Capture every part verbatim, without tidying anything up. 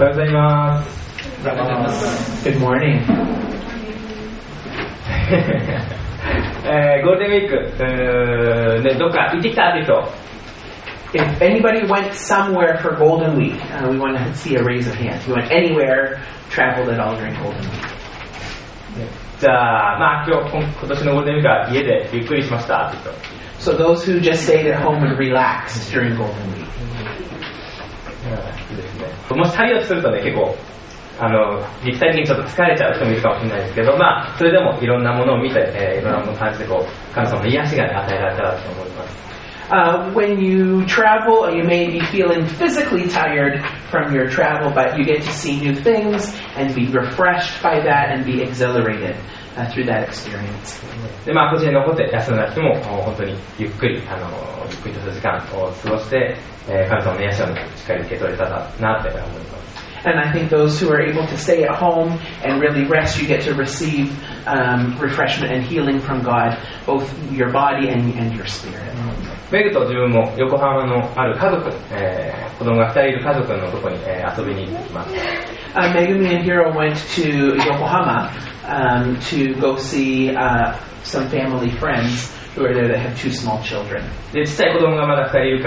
おはようございます。 Good morning. えー、ゴールデンウィーク、うー、ね、どっか行ってきたっていう人。 If anybody went somewhere for Golden Week, uh, we want to see a raise of hands. You went anywhere, traveled at all during Golden Week. じゃあ、まあ今日、今今年のゴールデンウィークは家でゆっくりしましたっていう人。 So those who just stayed at home and relaxed during Golden Week. いいですね。もし旅をするとね、結構、あの、肉体的にちょっと疲れちゃう人もいるかもしれないですけど、まあ、それでもいろんなものを見て、えー、いろんなものを感じて、こう、神様の癒しが、ね、与えられたらと思います。 Uh, when you travel, you may be feeling physically tired from your travel, but you get to see new things and be refreshed by that and be exhilarated uh, through that experience. で、まあ、こちらに残って休んだ人も本当にゆっくり、あの、ゆっくりとした時間を過ごして、えー、神様の癒しを、ね、しっかり受け取れたらなって思います。 And I think those who are able to stay at home and really rest, you get to receive um, refreshment and healing from God, both your body and, and your spirit. メグと自分も横浜のある家族、えー、子供がふたりいる家族のところに、えー、遊びに行ってきます。 Uh, Megumi and Hiro went to Yokohama um, to go see uh, some family friends who are there that have two small children. で、ちっちゃい子供がまだふたりいるから、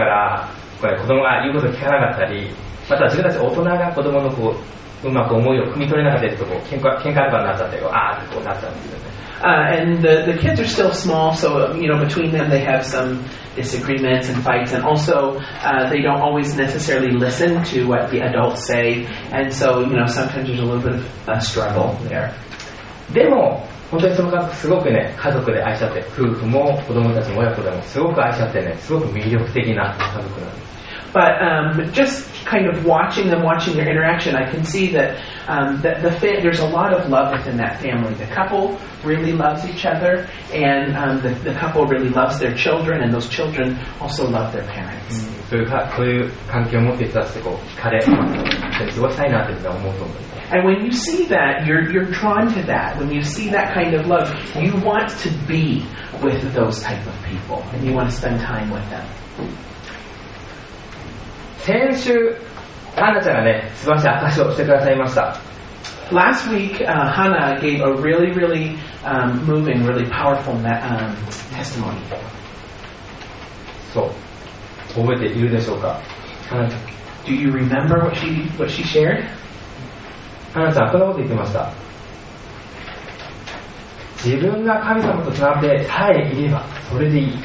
これ子供が言うことを聞かなかったり、また自分たち大人が子供のこううまく思いを汲み取れなかったりとこう喧嘩喧嘩とかになっちゃってこうあーってこうなっちゃうんですよね。 Uh, and the, the kids are still small, so you know between them they have some disagreements and fights, and also uh, they don't always necessarily listen to what the adults say, and so you know sometimes there's a little bit of a struggle there. でも本当にその家族すごくね家族で愛し合って夫婦も子供たちも親子でもすごく愛し合ってねすごく魅力的な家族なんです。 But um, just kind of watching them, watching their interaction, I can see that, um, that the fa- there's a lot of love within that family. The couple really loves each other, and um, the, the couple really loves their children, and those children also love their parents. そういうかそういう関係を持っている人たちでこう惹かれ過ごしたいなって思うと思います。 And when you see that, you're you're drawn to that. When you see that kind of love, you want to be with those type of people, and you want to spend time with them. 先週、ハナちゃんがね、素晴らしい証しをしてくださいました。 Last week, uh, Hannah gave a really, really um, moving, really powerful um, testimony. そう。覚えているでしょうか。ハナちゃん。 Do you remember what she what she shared? ハナちゃん、こんなこと言ってました。自分が神様とつながってさえいれば、それでいい。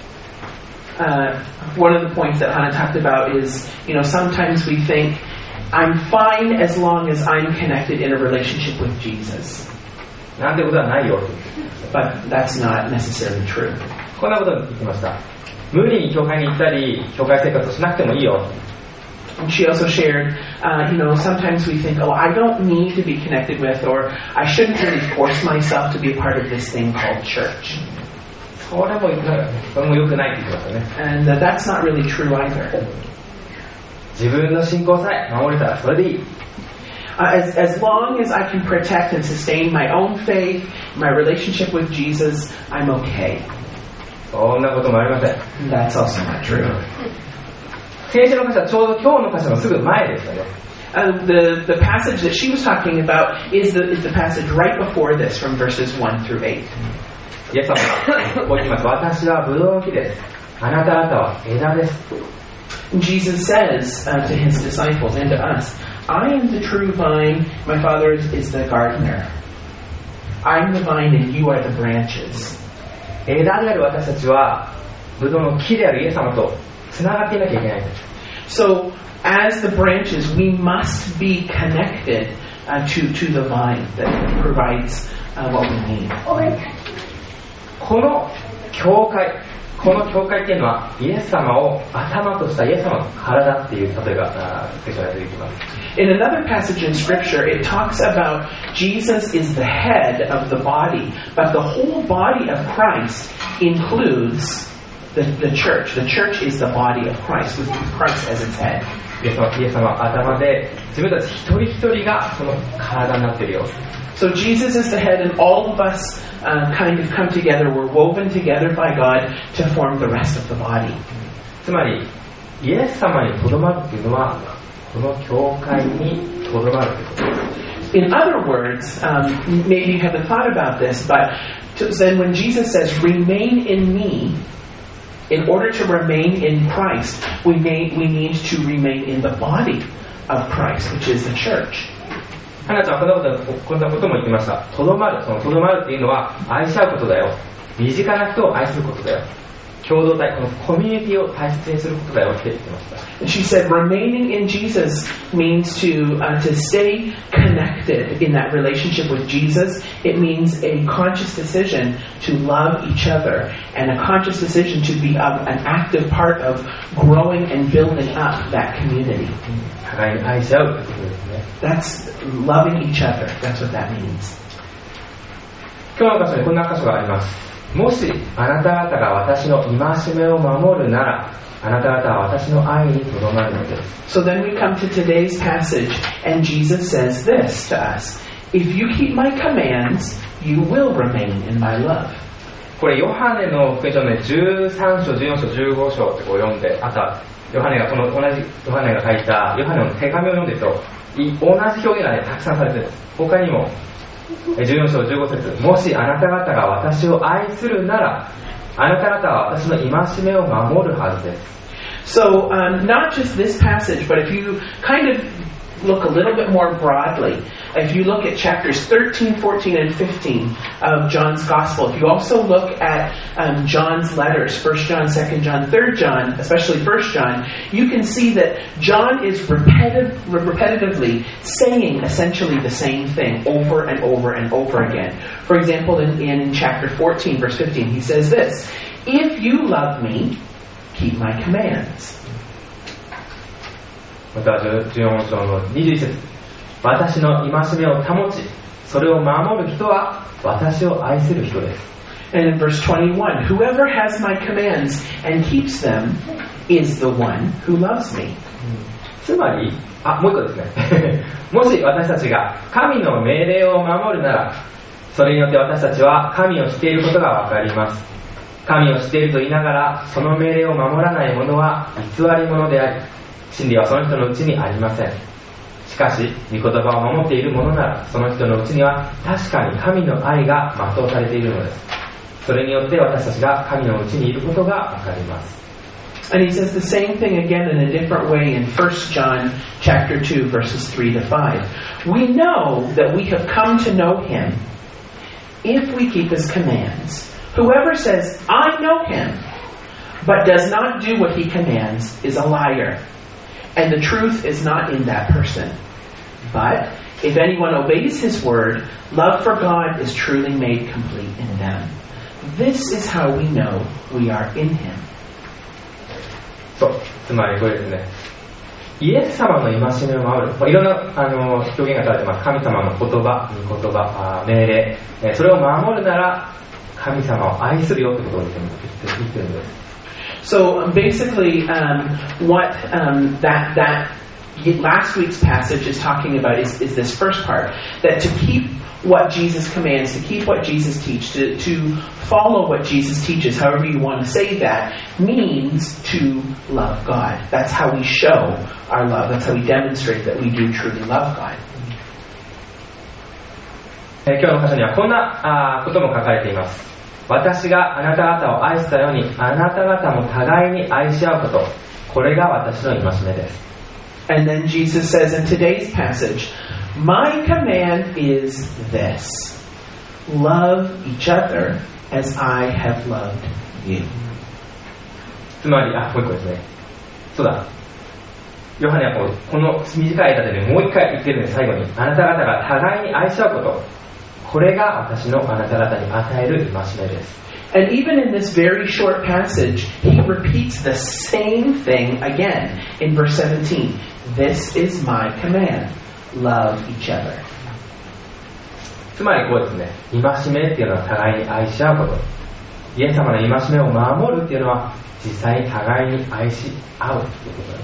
Uh, one of the points that Hannah talked about is, you know, sometimes we think, I'm fine as long as I'm connected in a relationship with Jesus. なんてことはないよ。 But that's not necessarily true. こんなこと言ってました。無理に教会に行ったり、教会生活をしなくてもいいよ。 And she also shared, uh, you know, sometimes we think, oh, I don't need to be connected with, or I shouldn't really force myself to be a part of this thing called church. それもそれも良くないって言ってましたね。 And uh, that's not really true either. 自分の信仰さえ守れたらそれでいい。 Uh, as, as long as I can protect and sustain my own faith, my relationship with Jesus, I'm okay. そんなこともありません。 That's also not true. 聖書の箇所はちょうど今日の箇所のすぐ前ですよね。 Uh, the, the passage that she was talking about is the, is the passage right before this from verses one through eight. イエス様はこう言います。私はブドウの木です。あなた方は枝です。 Jesus says uh, to his disciples and to us, I am the true vine, my Father is, is the gardener. I am the vine and you are the branches. 枝である私たちはブドウの木であるイエス様とつながっていなきゃいけないんです。 So, as the branches, we must be connected uh, to, to the vine that provides uh, what we need. この教会、この教会っていうのはイエス様を頭としたイエス様の体っていう例えが聖書に出てきます。 In another passage in Scripture, it talks about Jesus is the head of the body, but the whole body of Christ includes the, the church. The church is the body of Christ, with Christ as its head. イエス様、イエス様は頭で自分たち一人一人がその体になっているよ。 So Jesus is the head, and all of us uh, kind of come together. We're woven together by God to form the rest of the body. つまりイエス様にとどまるっていうのはこの教会にとどまるということです。 In other words, um, maybe you haven't thought about this, but to, then when Jesus says, remain in me, in order to remain in Christ, we, may, we need to remain in the body of Christ, which is the church. ハナちゃんはこんなこと、こんなことも言ってました。とどまる、そのとどまるっていうのは愛し合うことだよ。身近な人を愛することだよ。共同体、このコミュニティを大切にすることだよって言ってました。 And she said, remaining in Jesus means to uh, to stay connected in that relationship with Jesus. It means a conscious decision to love each other and a conscious decision to be a, an active part of growing and building up that community. 互いに愛し合うということですね。 That's loving each other. That's what that means. 今日の箇所にこんな箇所があります。もしあなた方が私の戒めを守るなら、あなた方は私の愛にとどまるのです。 So then we come to today's passage, and Jesus says this to us: If you keep my commands, you will remain in my love. これヨハネの福音書のね、じゅうさん章、じゅうよん章、じゅうご章ってこう読んで、あとはヨハネがこの同じヨハネが書いたヨハネの手紙を読んでると、同じ表現がねたくさんされてるんです。他にもじゅうよん章じゅうご節、もしあなた方が私を愛するなら、あなた方は私の戒めを守るはずです。 So, um, not just this passage, but if you kind of look a little bit more broadly, if you look at chapters thirteen, fourteen, and fifteen of John's Gospel, if you also look at um, John's letters, First John, Second John, Third John, especially First John, you can see that John is repetitive, repetitively saying essentially the same thing over and over and over again. For example, in, in chapter fourteen, verse fifteen, he says this: If you love me, keep my commands. またじゅうよん章のにじゅういち節、私の戒めを保ち、それを守る人は私を愛する人です。 And in verse twenty-one, whoever has my commands and keeps them is the one who loves me. つまり、あ、もう一個ですね。もし私たちが神の命令を守るなら、それによって私たちは神を知っていることがわかります。神を知っていると言いながら、その命令を守らない者は偽り者であり、真理はその人のうちにありません。しかし、御言葉を守っている者なら、その人のうちには確かに神の愛が全うされているのです。それによって私たちが神のうちにいることがわかります。 And he says the same thing again in a different way in First John chapter two, verses three to five. We know that we have come to know him if we keep his commands. Whoever says, I know him, but does not do what he commands is a liar, and the truth is not in that person. But if anyone obeys his word, love for God is truly made complete in them. This is how we know we are in him. そう、つまりこれですね。イエス様の戒めを守る、まあ、いろんなあの表現がされてます。神様の言葉、御言葉、命令、えー、それを守るなら神様を愛するよってことを言って言ってるんです。 So um, basically, um, what um, that that last week's passage is talking about is, is this first part, that to keep what Jesus commands, to keep what Jesus teaches, to, to follow what Jesus teaches, however you want to say that, means to love God. That's how we show our love. That's how we demonstrate that we do truly love God. えー、今日の箇所にはこんなあことも書かれています。私があなた方を愛したように、あなた方も互いに愛し合うこと、これが私の戒めです。 And then Jesus says in today's passage, my command is this: love each other as I have loved you. つまり、あ、もう一個ですね。そうだ。ヨハネはこうこの短い間で、ね、もう一回言ってるんです、最後に。あなた方が互いに愛し合うこと、これが私のあなた方に与える戒めです。 And even in this very short passage, he repeats the same thing again in verse seventeen. This is my command. Love each other. つまりこうですね、戒めっていうのは互いに愛し合うこと。イエス様の戒めを守るっていうのは実際に互いに愛し合うということです。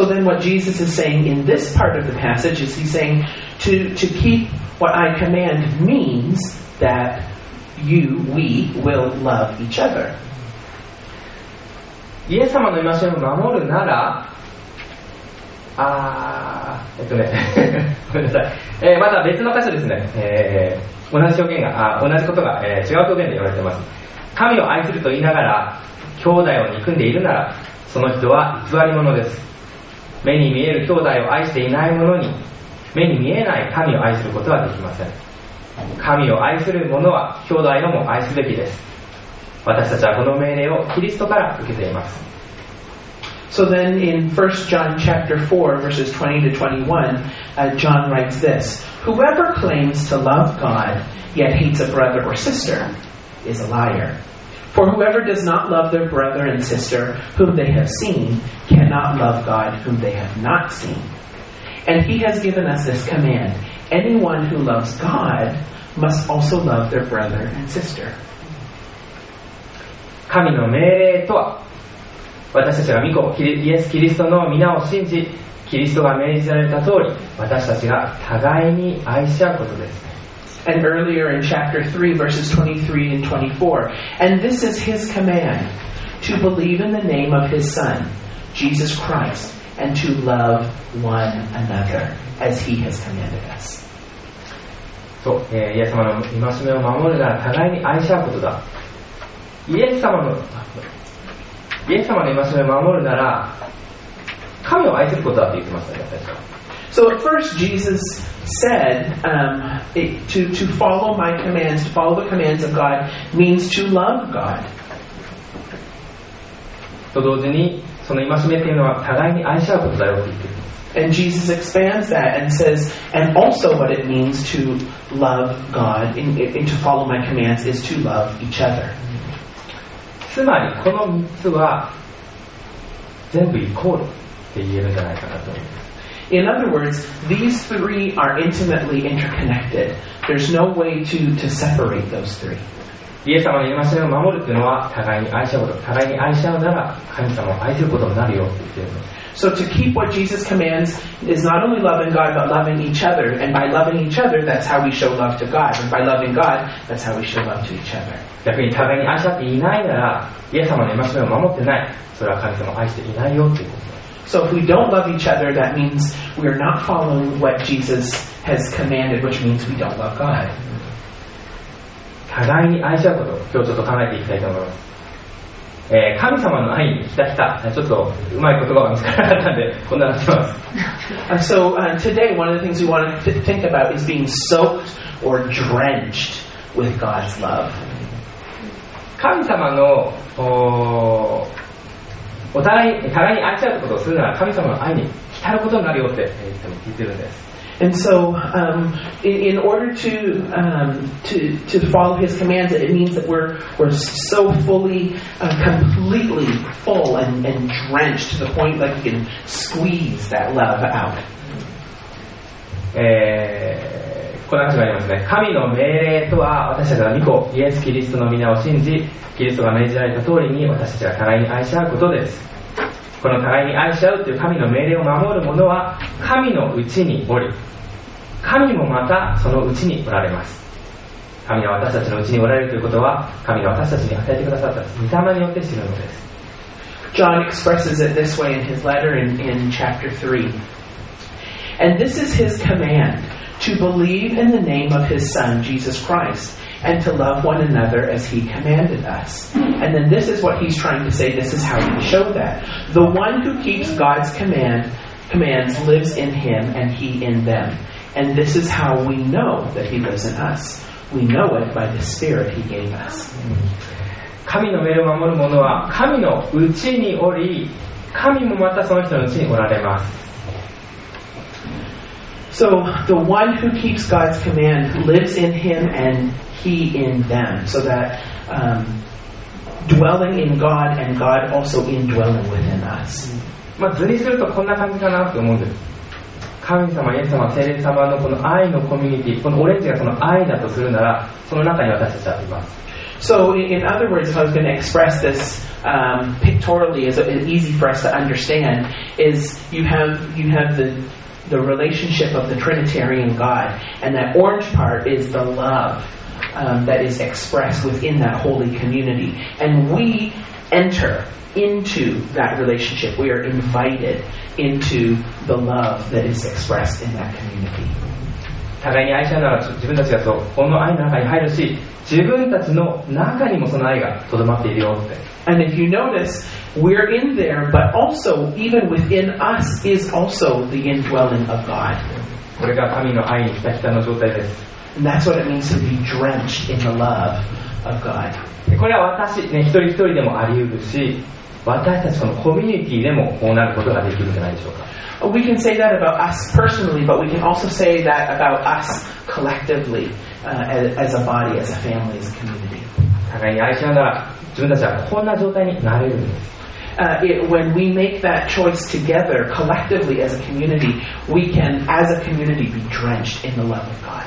So then what Jesus is saying in this part of the passage is he's saying to, to keep what I command means that you, we, will love each other. イエス様の戒めを守るなら、 あー、えっとね、ごめんなさい。えー、また別の箇所ですね、えー、同じ表現が、あ、同じことが、えー、違う表現で言われています。神を愛すると言いながら、兄弟を憎んでいるなら、その人は偽り者です。目に見える兄弟を愛していない者に、目に見えない神を愛することはできません。神を愛する者は兄弟をも愛すべきです。私たちはこの命令をキリストから受けています。 So then in First John chapter four verses twenty to twenty-one, uh, John writes this: Whoever claims to love God yet hates a brother or sister is a liar. For whoever does not love their brother and sister whom they have seen cannot love God whom they have not seen. And he has given us this command: anyone who loves God must also love their brother and sister. 神の命令とは、私たちが御子イエス・キリストの皆を信じ、キリストが命じられた通り、私たちが互いに愛し合うことです。 And earlier in chapter three, verses twenty-three and twenty-four, and this is his command, to believe in the name of his Son, Jesus Christ, and to love one another, as he has commanded us. そう、えー、イエス様の戒めを守るなら互いに愛し合うことだ。イエス様のイエス様の戒めを守るなら神を愛することだと言ってましたね、私は。 So at first Jesus said um, it, to, to follow my commands, to follow the commands of God means to love God. と同時にその戒めというのは互いに愛し合うことだよと言っています。 And Jesus expands that and says, and also what it means to love God and, and to follow my commands is to love each other. つまりこのみっつは全部イコールって言えるんじゃないかなと思います。 In other words, these three are intimately interconnected. There's no way to, to separate those three. イエス様の戒めを守るというのは互いに愛し合うこと、互いに愛し合うなら神様を愛することになるよって言っているんです。 So to keep what Jesus commands is not only loving God, but loving each other. And by loving each other, that's how we show love to God. And by loving God, that's how we show love to each other. 逆に互いに愛し合っていないなら、イエス様の戒めを守ってない、それは神様を愛していないよということです。 So if we don't love each other, that means we're not following what Jesus has commanded, which means we don't love God. 互いに愛し合うこと、今日ちょっと考えていきたいと思います。えー、神様の愛にひたひた、ちょっとうまい言葉が見つからなかったんで、こんなのします。 And so uh, today, one of the things we want to think about is being soaked or drenched with God's love. 神様の お, お互い互いに愛し合うことをするなら神様の愛に浸ることになるよって言ってるんです。 And so, um, in, in order to, um, to to follow His commands, it means that we're we're so fully, uh, completely full and, and drenched to the point like we can squeeze that love out. えー、こんな話がありますね。神の命令とは私たちが御子イエス・キリストの皆を信じ、キリストが命じられた通りに私たちが互いに愛し合うことです。この互いに愛し合うという神の命令を守る者は神のうちにおり、神もまたそのうちにおられます。神が私たちのうちにおられるということは、神が私たちに与えてくださった御霊によって知るのです。 John expresses it this way in his letter in, in chapter three. And this is his command, to believe in the name of his Son, Jesus Christ, and to love one another as he commanded us. And then this is what he's trying to say, this is how we show that. The one who keeps God's command commands lives in him and he in them. And this is how we know that he lives in us. We know it by the Spirit he gave us. 神の命令を守る者は神のうちにおり、神もまたその人のうちにおられます。 So the one who keeps God's command lives in him and he in them. So that um, dwelling in God and God also indwelling within us. まあ図にするとこんな感じかなと思うんです。神様、イエス様、聖霊様のこの愛のコミュニティ、このオレンジがその愛だとするなら、その中に私たちはいます。 So, in other words, if I was going to express this um, pictorially, as easy for us to understand, is you have you have the the relationship of the Trinitarian God, and that orange part is the love um, that is expressed within that holy community, and we enter into that relationship. We are invited into the love that is expressed in that community. 互いに愛し合うなら自分たちがそうこの愛の中に入るし、自分たちの中にもその愛がとどまっているよって。 And if you notice, we're in there, but also even within us is also the indwelling of God. これが神の愛にひたひたの状態です。 And that's what it means to be drenched in the love of God. これは私、ね、一人一人でもあり得るし、私たちのコミュニティでもこうなることができるんじゃないでしょうか。 We can say that about us personally, but we can also say that about us collectively, uh, as, as a body, as a family, as a community. 互いに愛し合うなら自分たちはこんな状態になれるんです。 Uh, it, when we make that choice together, collectively as a community, we can, as a community, be drenched in the love of God.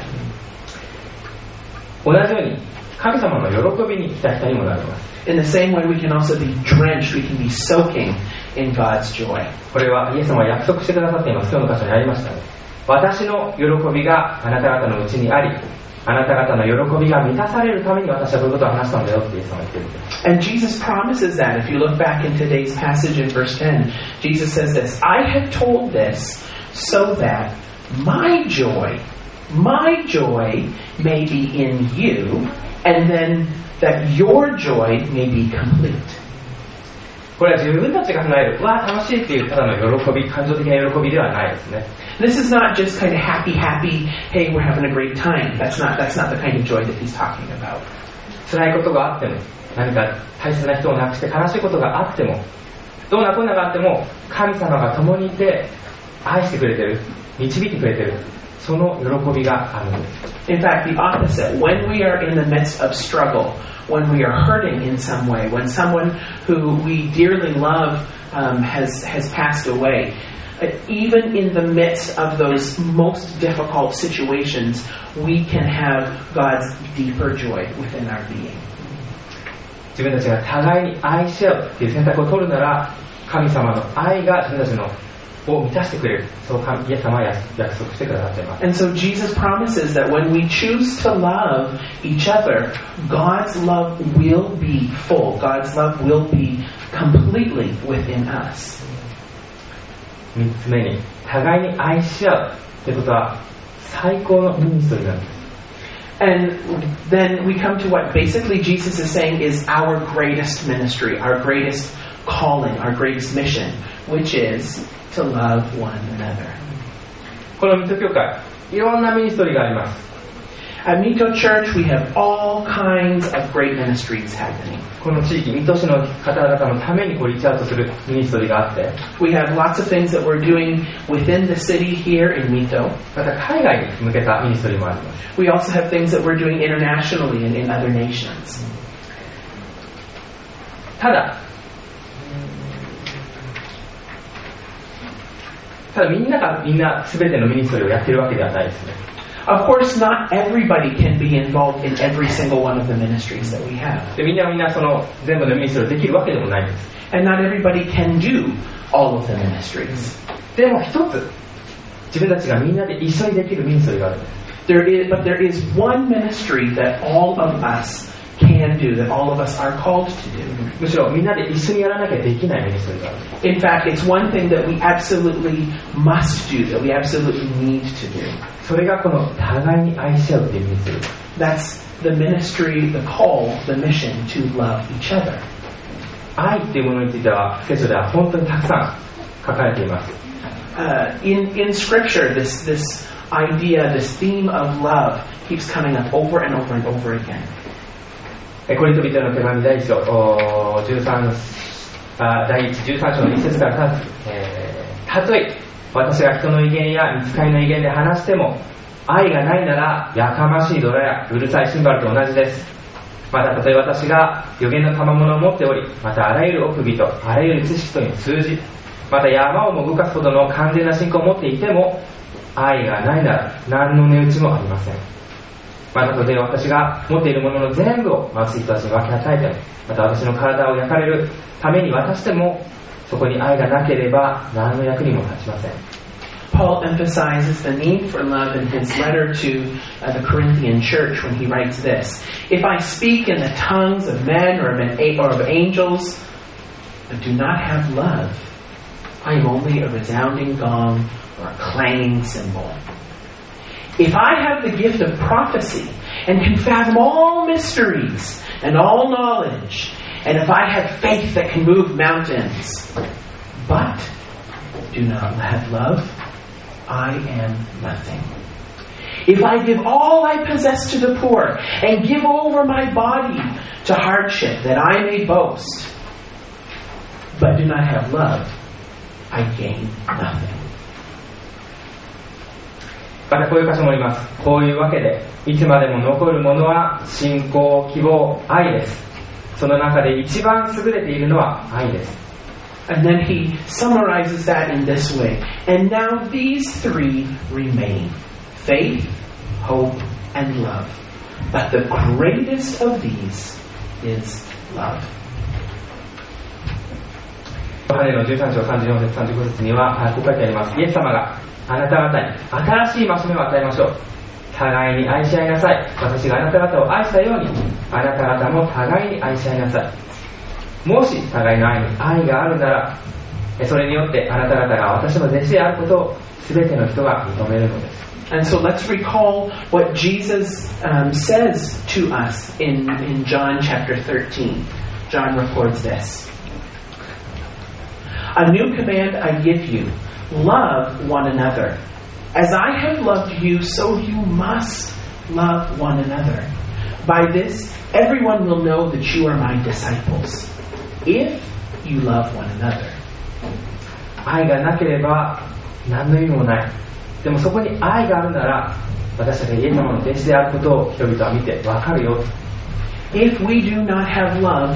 同じように神様の喜びにひたひたにもなります。 In the same way, we can also be drenched, we can be soaking in God's joy. これはイエス様は約束してくださっています。今日の箇所にありましたね。私の喜びがあなた方のうちにあり、あなた方の喜びが満たされるために私はこういうことを話したんだよってイエス様は言ってるんです。 And Jesus promises that. If you look back in today's passage in verse ten, Jesus says this, I have told this so that my joy, my joy may be in you, and then that your joy may be complete. これは自分たちが考える、わあ楽しいっていうただの喜び、感情的な喜びではないですね。 This is not just kind of happy, happy, hey, we're having a great time. That's not, that's not the kind of joy that he's talking about. 辛いことがあっても、何か大切な人を亡くして悲しいことがあっても、どんな困難があっても、神様が共にいて、愛してくれてる、導いてくれてる、その喜びがあるんです。 In fact, the opposite. When we are in the midst of struggle, when we are hurting in some way, when someone who we dearly love um, has, has passed away, even in the midst of those most difficult situations, we can have God's deeper joy within our being. 自分たちが互いに愛し合うという選択を取るなら、神様の愛が自分たちのを満たしてくれる。そうイエス様は約束してくださっています。 And so Jesus promises that when we choose to love each other, God's love will be full. God's love will be completely within us. 三つ目に、互いに愛し合うということは最高のミニストリーなんです。 And then we come to what basically Jesus is saying is our greatest ministry, our greatest calling, our greatest mission, which is to love one another. この水戸教会、いろんなミニストリーがあります。 At Mito Church, we have all kinds of great ministries happening. この地域、水戸市の方々のためにこうリーチアウトするミニストリーがあって、 We have lots of things that we're doing within the city here in Mito. また海外に向けたミニストリーもあります。 We also have things that we're doing internationally and in other nations. ただ、ただみんながみんな全てのミニストリーをやっているわけではないですね。 Of course, not everybody can be involved in every single one of the ministries that we have. でみんなみんなその全部のミニストリーをできるわけでもないんです。 And not everybody can do all of the ministries. でも一つ、自分たちがみんなで一緒にできるミニストリーがあるんです。 There is, but there is one ministry that all of us can do, that all of us are called to do. むしろみんなで一緒にやらなきゃできないミニストリーがある。 In fact, it's one thing that we absolutely must do, that we absolutely need to do. それがこの互いに愛し合うというミニストリーです。 That's the ministry, the call, the mission to love each other. 愛っていうものについては聖書では本当にたくさん書かれています。 Uh, in, in Scripture, this, this idea, this theme of love keeps coming up over and over and over again. コリント人への手紙第一章じゅうさんあ第一じゅうさん章の一節から三節、えー、たとえ私が人の威厳や御使いの威厳で話しても愛がないならやかましいドラやうるさいシンバルと同じです。またたとえ私が予言の賜物を持っており、またあらゆる奥義とあらゆる知識とに通じ、また山をも動かすほどの完全な信仰を持っていても愛がないなら何の値打ちもありません。またたとえ私が持っているものの全部を貧しい人たちに分け与えても、また私の体を焼かれるために渡しても、そこに愛がなければ何の役にも立ちません。 Paul emphasizes the need for love in his letter to uh, the Corinthian church when he writes this. If I speak in the tongues of men or of, an, or of angels, but do not have love, I am only a resounding gong or a clanging cymbal. If I have the gift of prophecy and can fathom all mysteries and all knowledge, and if I have faith that can move mountains, but do not have love, I am nothing. If I give all I possess to the poor and give over my body to hardship that I may boast, but do not have love, I gain nothing. またこういう箇所もあります。こういうわけで、いつまでも残るものは信仰、希望、愛です。その中で一番優れているのは愛です。 And then he summarizes that in this way. And now these three remain: faith, hope, and love. But the greatest of these is love. ヨハネのじゅうさん章さんじゅうよん節さんじゅうご節にはこう書いてあります。イエス様があなた方に新しい戒めを与えましょう。互いに愛し合いなさい。私があなた方を愛したように、あなた方も互いに愛し合いなさい。もし互いの愛に愛があるなら、それによってあなた方が私の弟子であることを全ての人が認めるのです。 And so let's recall what Jesus um, says to us in, in John chapter thirteen. John records this. A new command I give you, love one another. As I have loved you, so you must love one another. By this, everyone will know that you are my disciples, if you love one another. 愛がなければ何の意味もない。でもそこに愛があるなら、私たちがイエス様の弟子であることを人々は見て分かるよ。 If we do not have love,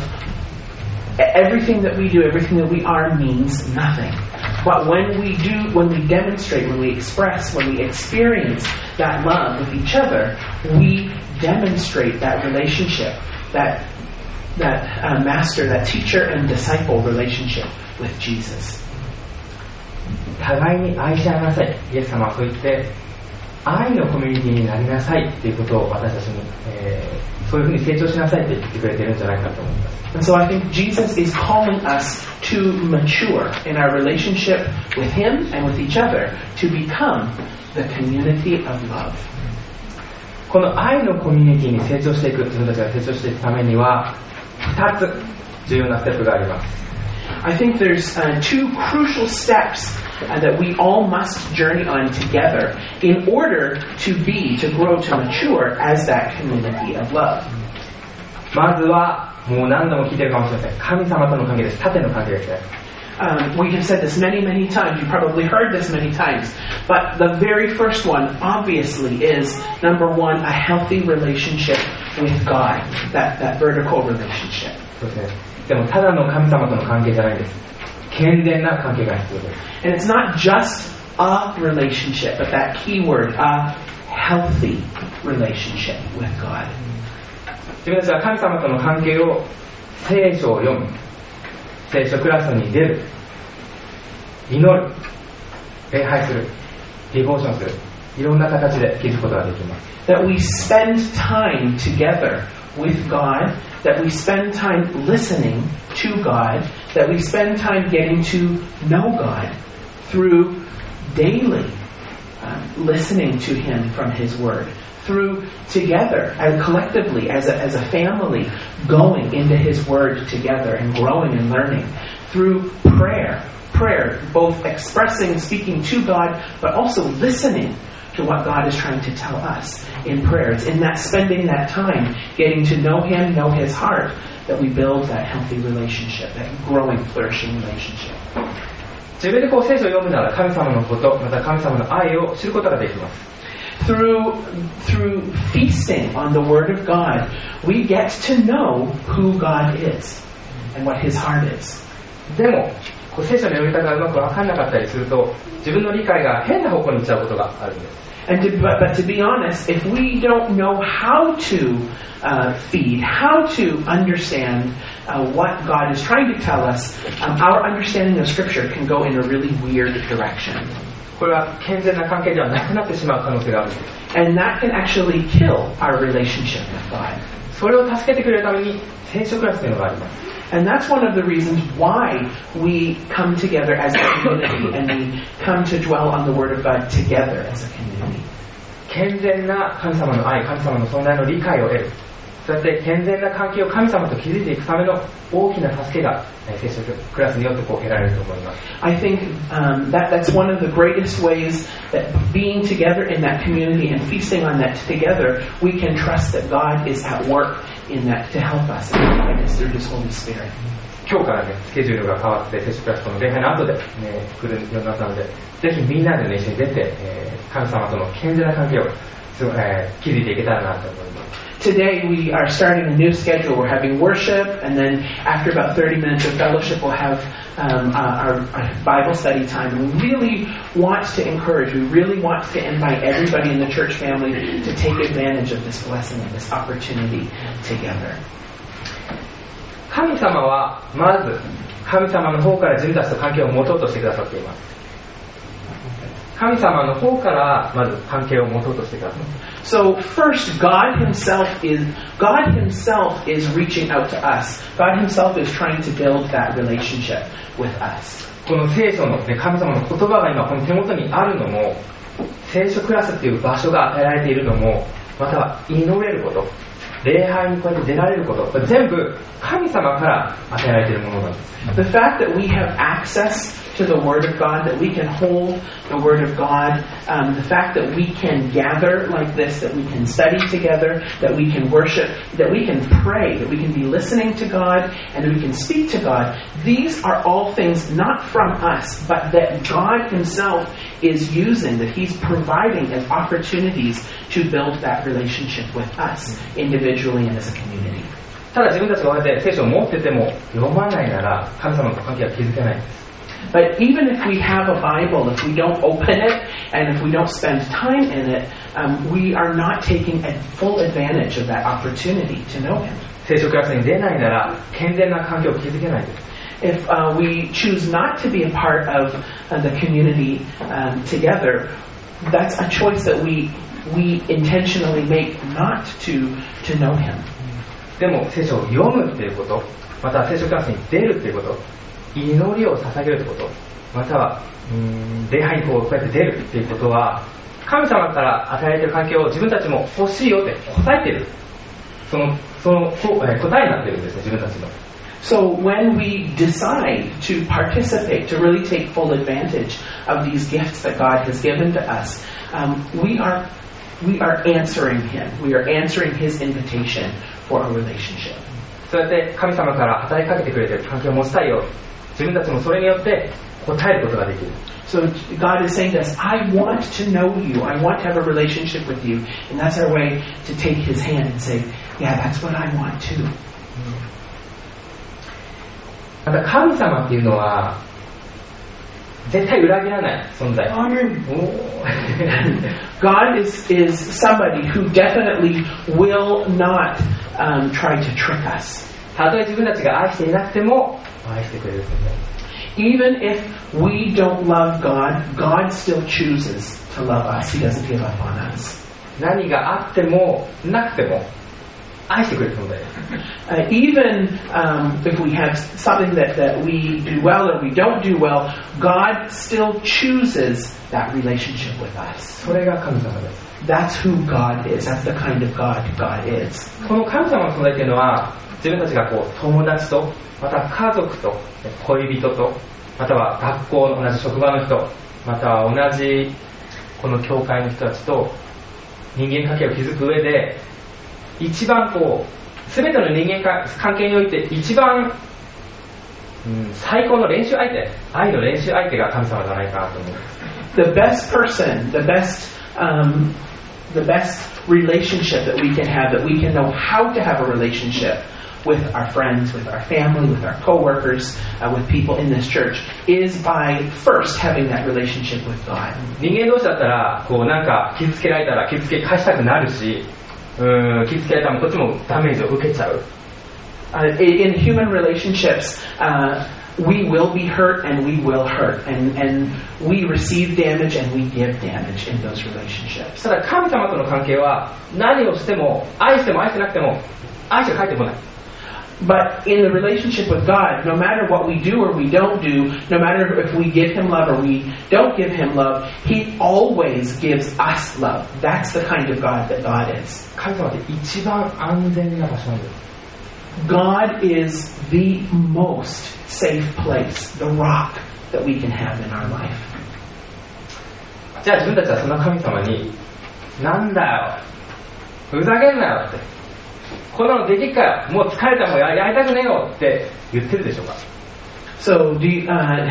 everything that we do, everything that we are means nothing. But when we do, when we demonstrate, when we express, when we experience that love with each other, we demonstrate that relationship, that that uh, master, that teacher and disciple relationship with Jesus. 互いに愛し合いなさい。イエス様はそう言って愛のコミュニティになりなさいっていうことを私たちに、えー、そういうふうに成長しなさいって言ってくれてるんじゃないかと思います。 And so I think Jesus is calling us to mature in our relationship with Him and with each other to become the community of love. この愛のコミュニティに成長していく、自分たちが成長していくためにはふたつ重要なステップがあります。 I think there's uh, two crucial steps uh, that we all must journey on together in order to be, to grow, to mature as that community of love. まずはもう何度も聞いてるかもしれません。神様との関係です。縦の関係ですね。 Um, we have said this many, many times. You probably heard this many times. But the very first one, obviously, is, number one, a healthy relationship with God. That, that vertical relationship. そうですね。でもただの神様との関係じゃないです。健全な関係が必要です。 And it's not just a relationship, but that key word, a healthy relationship with God. 自分たちは神様との関係を聖書を読む、聖書クラスに出る、祈る、礼拝する、ディボーションする、いろんな形で築くことができます。 That we spend time together with God, that we spend time listening to God, that we spend time getting to know God through daily uh, listening to Him from His Word, through together and collectively as a, as a family going into His Word together and growing and learning, through prayer, prayer, both expressing, speaking to God, but also listening to what God is trying to tell us in prayer. It's in that spending that time, getting to know Him, know His heart, that we build that healthy relationship, that growing, flourishing relationship. 自分でこう聖書を読むなら神様のこと、また神様の愛を知ることができます。 Through, through feasting on the Word of God, we get to know who God is and what His heart is. でも、こう聖書の読み方がうまく分かんなかったりすると、自分の理解が変な方向に行っちゃうことがあるんです。 And to, but, but to be honest, if we don't know how to uh, feed, how to understand uh, what God is trying to tell us, um, our understanding of Scripture can go in a really weird direction. これは健全な関係ではなくなってしまう可能性があるんです。 And that can actually kill our relationship with God. それを助けてくれるために聖書クラスというのがあります。 And that's one of the reasons why we come together as a community and we come to dwell on the Word of God together as a community. 健全な神様の愛、神様の存在の理解を得る。そうやって健全な関係を神様と築いていくための大きな助けが聖書クラスによってこう得られると思います。 I think um, that that's one of the greatest ways that being together in that community and feasting on that together, we can trust that God is at work in that to help us and guide us through His Holy Spirit. 今日からね、スケジュールが変わって、聖書クラスとの礼拝の後で、ね、来るようになったので、ぜひみんなでね、一緒に出て、えー、神様との健全な関係を、えー、築いていけたらなと思います。 Today we are starting a new schedule. We're having worship, and then after about thirty minutes of fellowship, we'll have um, our, our Bible study time. And we really want to encourage, we really want to invite everybody in the church family to take advantage of this blessing and this opportunity together. 神様はまず神様の方から自分たちと関係を持とうとしてくださっています。神様の方からまず関係を持とうとしてください。 So first, God Himself is God Himself is reaching out to us. God Himself is trying to build that relationship with us. この聖書の、ね、神様の言葉が今この手元にあるのも、聖書クラスっていう場所が与えられているのも、または祈れること、礼拝にこうやって出られること、これ全部神様から与えられているものなんです。 The fact that we have access to the Word of God, that we can hold the Word of God, um, the fact that we can gather like this, that we can study together, that we can worship, that we can pray, that we can be listening to God, and that we can speak to God, these are all things not from us, but that God Himself is using, that He's providing as opportunities to build that relationship with us, individually and as a community. ただ自分たちがこうやって聖書を持ってても読まないなら神様と関係は築けないんです。 But even if we have a Bible, if we don't open it, and if we don't spend time in it, um, we are not taking a full advantage of that opportunity to know Him. 聖書クラスに出ないなら健全な関係を築けないんです。 If uh, we choose not to be a part of uh, the community um, together, that's a choice that we we intentionally make not to to know Him. でも聖書を読むっていうこと、または聖書クラスに出るっていうこと、祈りを捧げるってこと、またはうーん礼拝にこうこうやって出るっていうことは神様から与えられている関係を自分たちも欲しいよって答えている、そのその答えになっているんですね、自分たちの。 So when we decide to participate, to really take full advantage of these gifts that God has given to us, um, we are we are answering Him. We are answering His invitation for a relationship. そうやって神様から働きかけてくれている関係を持ちたいよ。自分たちもそれによって答えることができる。 So God is saying to us, I want to know you. I want to have a relationship with you. And that's our way to take His hand and say, yeah, that's what I want too. また神様っていうのは絶対裏切らない存在。 God is, is somebody who definitely will not um, try to trick us. たとえ自分たちが愛していなくても愛してくれる存在。 Even if we don't love God, God still chooses to love us. He doesn't give up on us. 何があってもなくても愛してくれる存在です。 Uh, even um, if we have something that, that we do well or we don't do well, God still chooses that relationship with us. それが神様です。 That's who God is. That's the kind of God God is. この神様の存在というのは自分たちがこう友達とまた家族と恋人とまたは学校の同じ職場の人または同じこの教会の人たちと人間関係を築く上で一番こう全ての人間関係において一番、うん、最高の練習相手愛の練習相手が神様じゃないかなと思います。 The best person, the best um, the best relationship that we can have, that we can know how to have a relationship with our friends, with our family, with our co-workers, uh, with people in this church, is by first having that relationship with God. 人間同士だったらこうなんか傷つけられたら傷つけ返したくなるし、うーん傷つけられたらこっちもダメージを受けちゃう。 Uh, in human relationships, uh, we will be hurt and we will hurt, and and we receive damage and we give damage in those relationships. ただ神様との関係は何をしても愛しても愛してなくても愛しか返ってこない。 But in the relationship with God, no matter what we do or we don't do, no matter if we give Him love or we don't give Him love, He always gives us love. That's the kind of God that God is. 神様って一番安全な場所なんです。 God is the most safe place, the rock that we can have in our life. じゃあ自分たちはその神様に、なんだよ、ふざけんなよって、こんなのできっかよ、もう疲れた、もう や, やりたくねえよって言ってるでしょうか。 So do you, uh,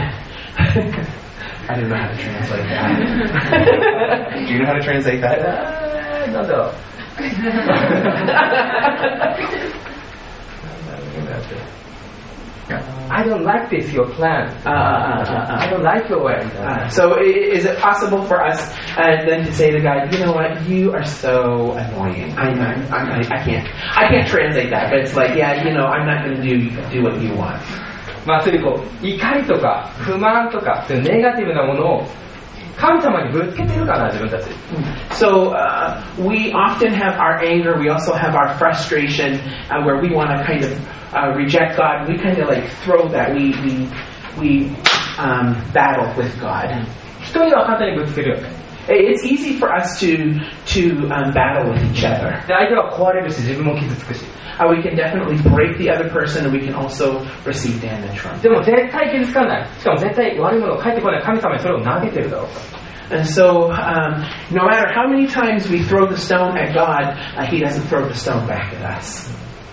I don't know how to translate that. Do you know how to translate that? なんだろう。I don't like this, your plan. Uh, uh, uh, uh, I don't like your way. Uh, so is it possible for us uh, then to say to God, you know what, you are so annoying. I, I'm, I'm, I, I can't, I can't translate that, but it's like, yeah, you know, I'm not going to do do what you want. まあそういうこう怒りとか不満とかそういうネガティブなものを神様にぶつけてるかな自分たち。 So uh, we often have our anger. We also have our frustration, uh, where we want to kind of uh, reject God. We kind of like throw that. We we we um, battle with God. 人には簡単にぶつけるよね。 It's easy for us to to um, battle with each other. で相手は壊れるし自分も傷つくし。 Uh, we can definitely break the other person, and we can also receive damage from. でも絶対傷つかない。しかも絶対悪いものが返ってこない神様にそれを投げてるだろうか。 And so, um, no matter how many times we throw the stone at God, uh, He doesn't throw the stone back at us.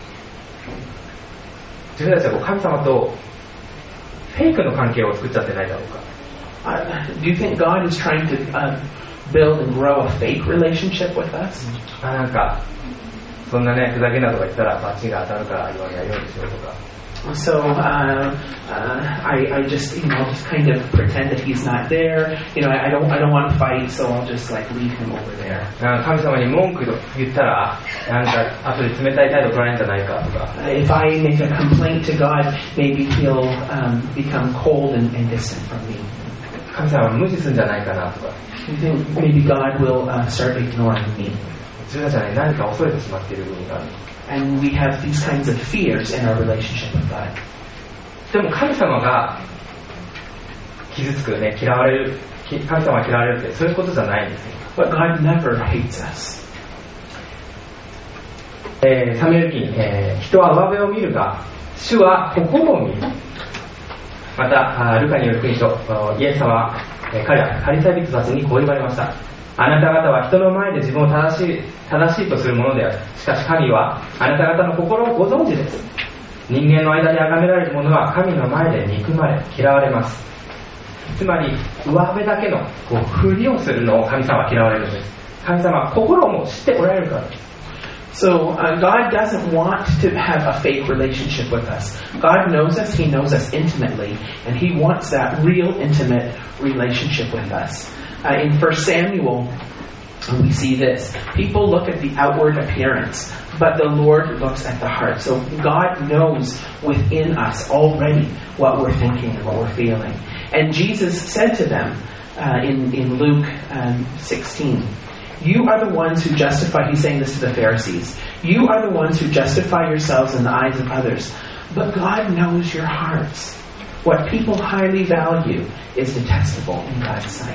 自分たちはこう神様とフェイクの関係を作っちゃってないだろうか。 Uh, do you think God is trying to uh, build and grow a fake relationship with us? あ、なんかそんなねふざけんなとか言ったら罰が当たるから言われないようにしようとか。 So uh, uh, I, I just you know just kind of pretend that He's not there. You know I, I don't I don't want to fight, so I'll just like leave Him over there. 神様に文句言ったらなんか後で冷たい態度取られるんじゃないかとか。 If I make a complaint to God, maybe He'll um, become cold and, and distant from me. 神様は無視するんじゃないかなとか。 You think maybe God will uh, start ignoring me. 自分たちはね何か恐れてしまっている部分がある。 And we have these kinds of fears in our relationship with God. でも神様が傷つくね嫌われる神様が嫌われるってそういうことじゃないんですよ。 But God never hates us. えー、サムエル記、えー、人は上辺を見るが主は心を見る。またルカによる福音書イエス様は、えー、彼らカリサイ人たちにこう言われました。あなた方は人の前で自分を正しい、正しいとするものである。しかし神はあなた方の心をご存知です。人間の間で崇められる者は神の前で憎まれ嫌われます。つまり上辺だけのこうふりをするのを神様は嫌われるんです。神様は心も知っておられるからです。 So uh, God doesn't want to have a fake relationship with us. God knows us, He knows us intimately, and He wants that real intimate relationship with us. Uh, in First Samuel, we see this. People look at the outward appearance, but the Lord looks at the heart. So God knows within us already what we're thinking and what we're feeling. And Jesus said to them uh, in, in Luke um, sixteen, you are the ones who justify, he's saying this to the Pharisees, you are the ones who justify yourselves in the eyes of others, but God knows your hearts. What people highly value is detestable in God's sight.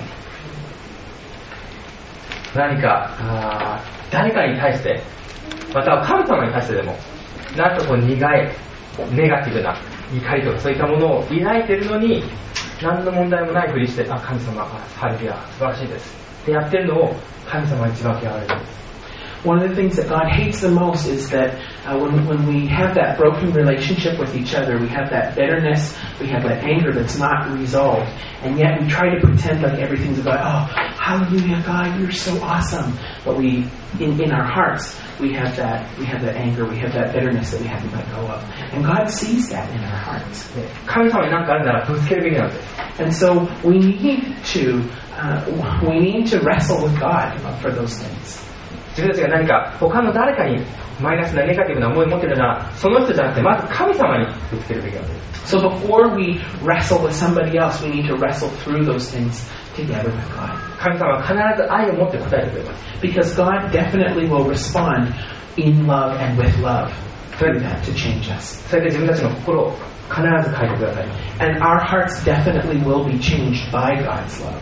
何かあ誰かに対してまたは神様に対してでもなんかこう苦いネガティブな怒りとかそういったものを抱いているのに何の問題もないふりしてあ神様ハレルヤ素晴らしいですってやってるのを神様が一番嫌われるんです。 One of the things that God hates the most is that uh, when, when we have that broken relationship with each other, we have that bitterness, we have that anger that's not resolved, and yet we try to pretend like everything's about, oh, hallelujah, God, you're so awesome. But we, in, in our hearts, we have that we have that anger, we have that bitterness that we haven't let go of. And God sees that in our hearts. 神様に何かあるならぶつけるべきなんです。 And so we need to, uh, we need to wrestle with God for those things. 自分たちが何か他の誰かにマイナスなネガティブな思いを持っているならその人じゃなくてまず神様にぶつけるべきなんです。 So before we wrestle with somebody else, we need to wrestle through those things together with God. 神様は必ず愛を持って答えてくれます。 Because God definitely will respond in love and with love. through that to change us. そうやって自分たちの心を必ず変えてくださいます。 And our hearts definitely will be changed by God's love.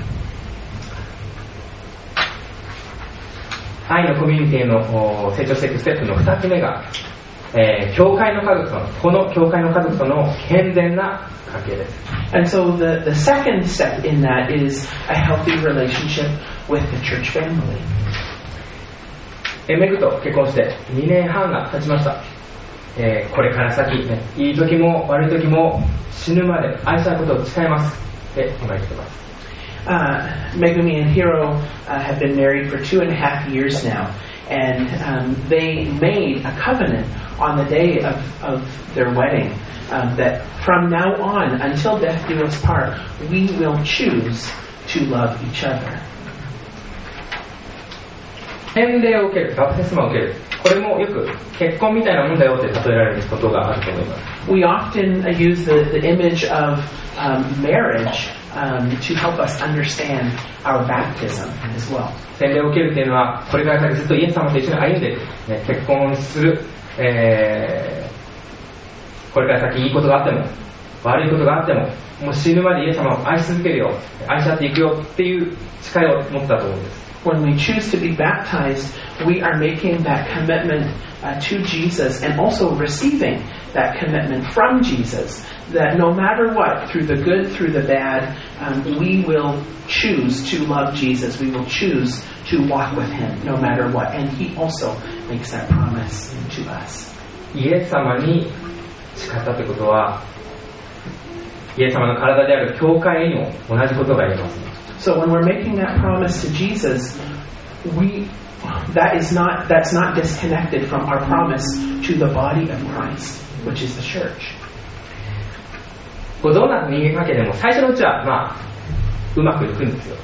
愛のコミュニティの成長していくステップのふたつめが、えー、教会の家族とのこの教会の家族との健全な関係です。 And so the, the second step in that is a healthy relationship with the church family. えメグと結婚してにねんはんが経ちました。えー、これから先、ね、いい時も悪い時も死ぬまで愛したいことを誓いますって考えています。 Uh, Megumi and Hiro uh, have been married for two and a half years now, and um, they made a covenant on the day of, of their wedding um, that from now on until death do us part, we will choose to love each other. 洗礼を受ける、バプテスマを受ける、これもよく結婚みたいなもんだよって例えられることがあると思います。 We often uh, use the, the image of um, marriage um, to help us understand our baptism as well. 洗礼を受けるっていうのは、これから先ずっとイエス様と一緒に歩んでいる、ね、結婚する、えー、これから先いいことがあっても悪いことがあっても、もう死ぬまでイエス様を愛し続けるよ、愛し合っていくよっていう誓いを持ったと思うんです。 When we choose to be baptized, we are making that commitment uh, to Jesus and also receiving that commitment from Jesus that no matter what, through the good, through the bad, um, we will choose to love Jesus. We will choose to walk with Him no matter what. And He also makes that promise to us. イエス様に誓ったということは、イエス様の体である教会にも同じことが言えます。 So when we're making that promise to Jesus, we that is not that's not disconnected from our promise to the body of Christ, which is the church. どんな人間関係でも最初のうちはまあうまくいくんですよ。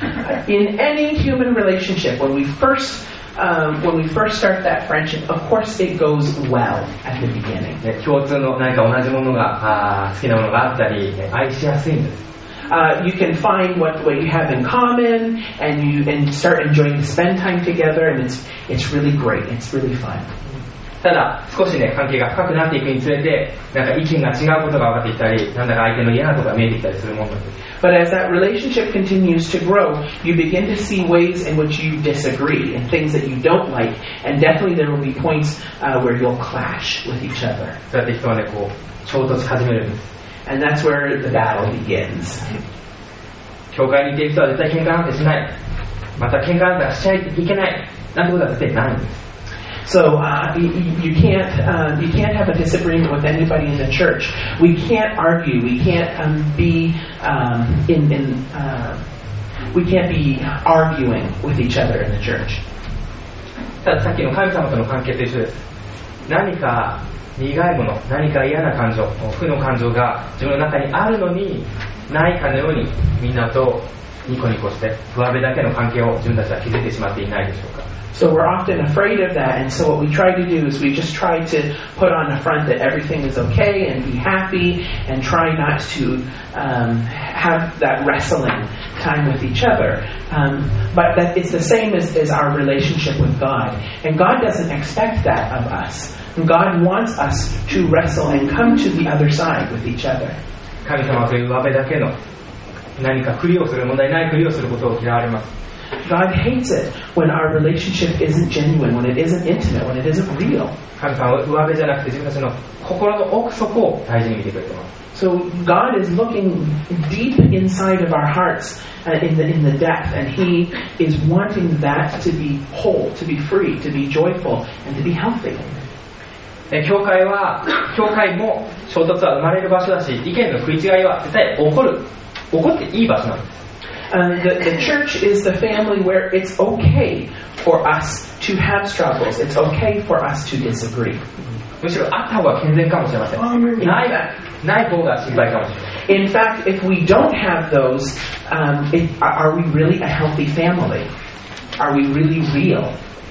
In any human relationship, when we first um, when we first start that friendship, of course it goes well at the beginning. ね、共通の何か同じものがあ好きなものがあったり、ね、愛しやすいんです。 Uh, you can find what, what you have in common, and you and start enjoying to spend time together, and it's it's really great. It's really fun. ただ少しね関係が深くなっていくにつれて、なんか意見が違うことが分かってきたり、なんだか相手の嫌なことが見えてきたりするものなんです。 But as that relationship continues to grow, you begin to see ways in which you disagree and things that you don't like, and definitely there will be points uh, where you'll clash with each other. そうやって人はねこう衝突し始めるんです。 And that's where the battle begins. 教会にいている人は絶対喧嘩なんてしない。また喧嘩なんかしちゃいけない。なんてことは絶対ないんです。 So uh, you, you can't uh, you can't have a disagreement with anybody in the church. We can't argue. We can't um, be um, in, in uh, we can't be arguing with each other in the church. たださっきの神様との関係と一緒です。何か苦いもの、何か嫌な感情、負の感情が自分の中にあるのにないかのようにみんなとニコニコして上辺だけの関係を自分たちは築いてしまっていないでしょうか。 So we're often afraid of that, and so what we try to do is we just try to put on the front that everything is okay and be happy and try not to um, have that wrestling time with each other. Um, but that it's the same as, as our relationship with God. And God doesn't expect that of us. God wants us to wrestle and come to the other side with each other. 神様という上辺だけの何かふりをする問題ないふりをすることを嫌われます。 God hates it when our relationship isn't genuine, when it isn't intimate, when it isn't real. 神様は上辺じゃなくて自分たちの心の奥底を大事に見てくれています。 So God is looking deep inside of our hearts, uh, in the in the depth, and He is wanting that to be whole, to be free, to be joyful, and to be healthy. 教会は、教会も衝突は生まれる場所だし、意見の食い違いは絶対起こる、起こっていい場所なんです。 Uh, the, the church is the family where it's okay for us to have struggles. It's okay for us to disagree. むしろあった方が健全かもしれません。ない、ない方が心配かもしれません。 In fact, if we don't have those, um, it, are we really a healthy family? Are we really real?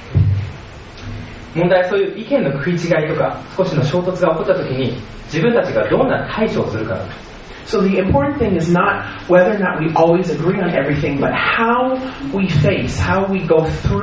問題はそういう意見の食い違いとか少しの衝突が起こったときに自分たちがどんな対処をするかなんです。 So the important thing is not whether or not we always agree on everything, but how we face, how we go through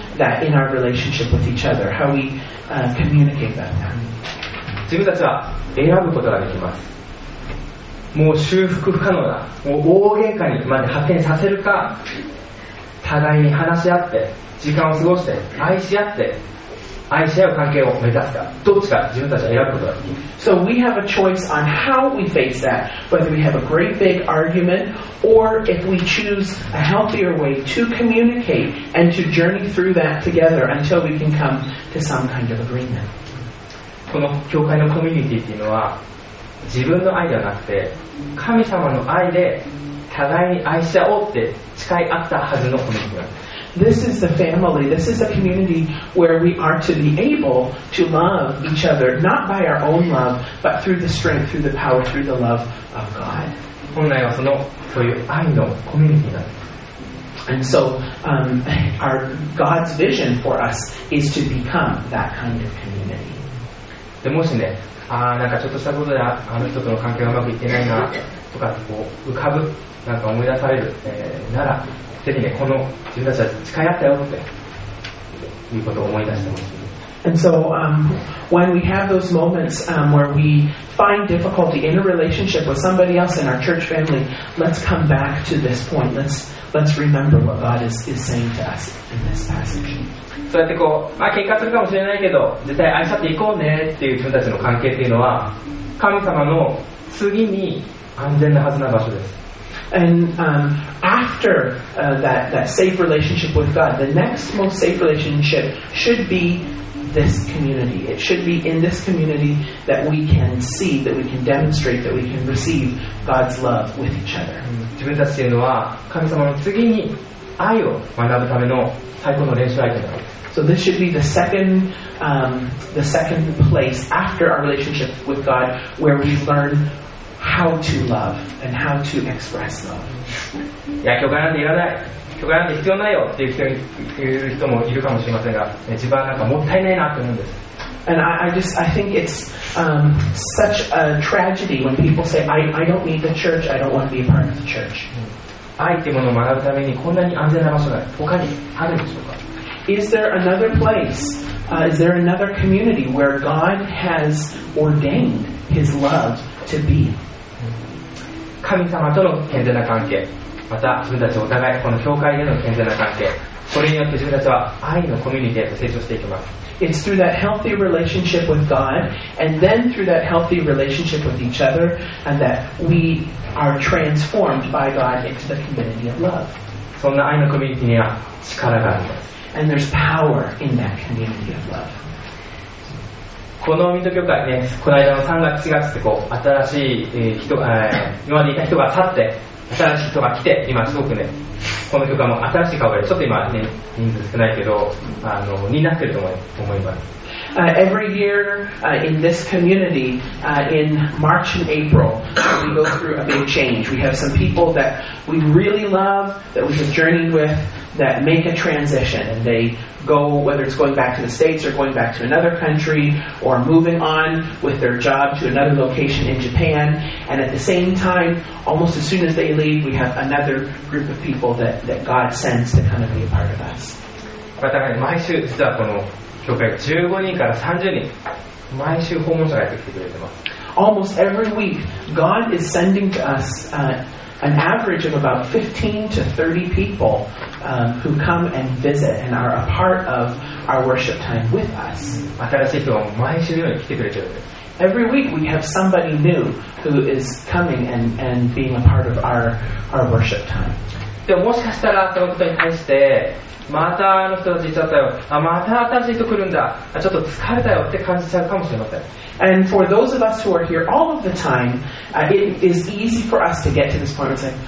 that in our relationship with each other, how we uh, communicate that. 自分たちは選ぶことができます。もう修復不可能な、もう大喧嘩にまで発展させるか、互いに話し合って時間を過ごして愛し合って愛し合う関係を目指すか、どっちか自分たちは選ぶことができる。 So we have a choice on how we face that, whether we have a great big argument or if we choose a healthier way to communicate and to journey through that together until we can come to some kind of agreement. この教会のコミュニティっていうのは自分の愛ではなくて神様の愛で互いに愛し合おうって誓い合ったはずのコミュニティなんです。 This is the family, this is the community where we are to be able to love each other, not by our own love, but through the strength, through the power, through the love of God. 本来はそのそういう愛のコミュニティなんです。 And so um, our God's vision for us is to become that kind of community. でもしね、あなんかちょっとしたことであの人との関係がうまくいってないなとかこう浮かぶなんか思い出される、えー、ならぜひねこの自分たちは誓い合ったよっていうことを思い出してほしい。 And so um, when we have those moments um, where we find difficulty in a relationship with somebody else in our church family, let's come back to this point. Let's let's remember what God is, is saying to us in this passage. そうやってこう、まあ、喧嘩するかもしれないけど絶対愛し合っていこうねっていう自分たちの関係っていうのは神様の次に安全なはずな場所です。 And um, after uh, that, that safe relationship with God, the next most safe relationship should be this community. It should be in this community that we can see, that we can demonstrate, that we can receive God's love with each other. 自分たちというのは神様の次に愛を学ぶための最高の練習相手なんです。 So this should be the second, um, the second place after our relationship with God where we learn how to love and how to express love. いや、教会なんていらない、教会なんて必要ないよっていう人いう人もいるかもしれませんが、自分はなんかもったいないなと思うんです。 And I, I just, I think it's um, such a tragedy when people say, I, I don't need the church, I don't want to be a part of the church. 愛っていうものを学ぶためにこんなに安全な場所が他にあるんでしょうか。 Is there another place, uh, is there another community where God has ordained His love to be? 神様との健全な関係、また自分たちお互いこの教会での健全な関係、それによって自分たちは愛のコミュニティへと成長していきます。 It's through that healthy relationship with God, and then through that healthy relationship with each other, and that we are transformed by God into the community of love. そんな愛のコミュニティには力があります。 And there's power in that community of love. この水戸教会ね、この間のさんがつしがつってこう新しい、えー、人が、えー、今までいた人が去って新しい人が来て今すごくねこの教会も新しい顔でちょっと今ね人数少ないけどあのになってると思います。 Uh, every year uh, in this community, uh, in March and April, we go through a big change. We have some people that we really love, that we have journeyed with, that make a transition. And they go, whether it's going back to the States or going back to another country, or moving on with their job to another location in Japan. And at the same time, almost as soon as they leave, we have another group of people that, that God sends to kind of be a part of us. またね、毎週実はこの教会じゅうごにんからさんじゅうにん毎週訪問者がやってきてくれてます。 Almost every week, God is sending to us uh, an average of about fifteen to thirty people um, who come and visit and are a part of our worship time with us. 新しい人が毎週のように来てくれてるんです。 Every week we have somebody new who is coming and, and being a part of our, our worship time. でももしかしたらそのことに対してまたあの人たち行っちゃったよ、あまた新しい人来るんだ、あちょっと疲れたよって感じちゃうかもしれません。 And for those of us who are here all of the time, uh, it is easy for us to get to this point and say,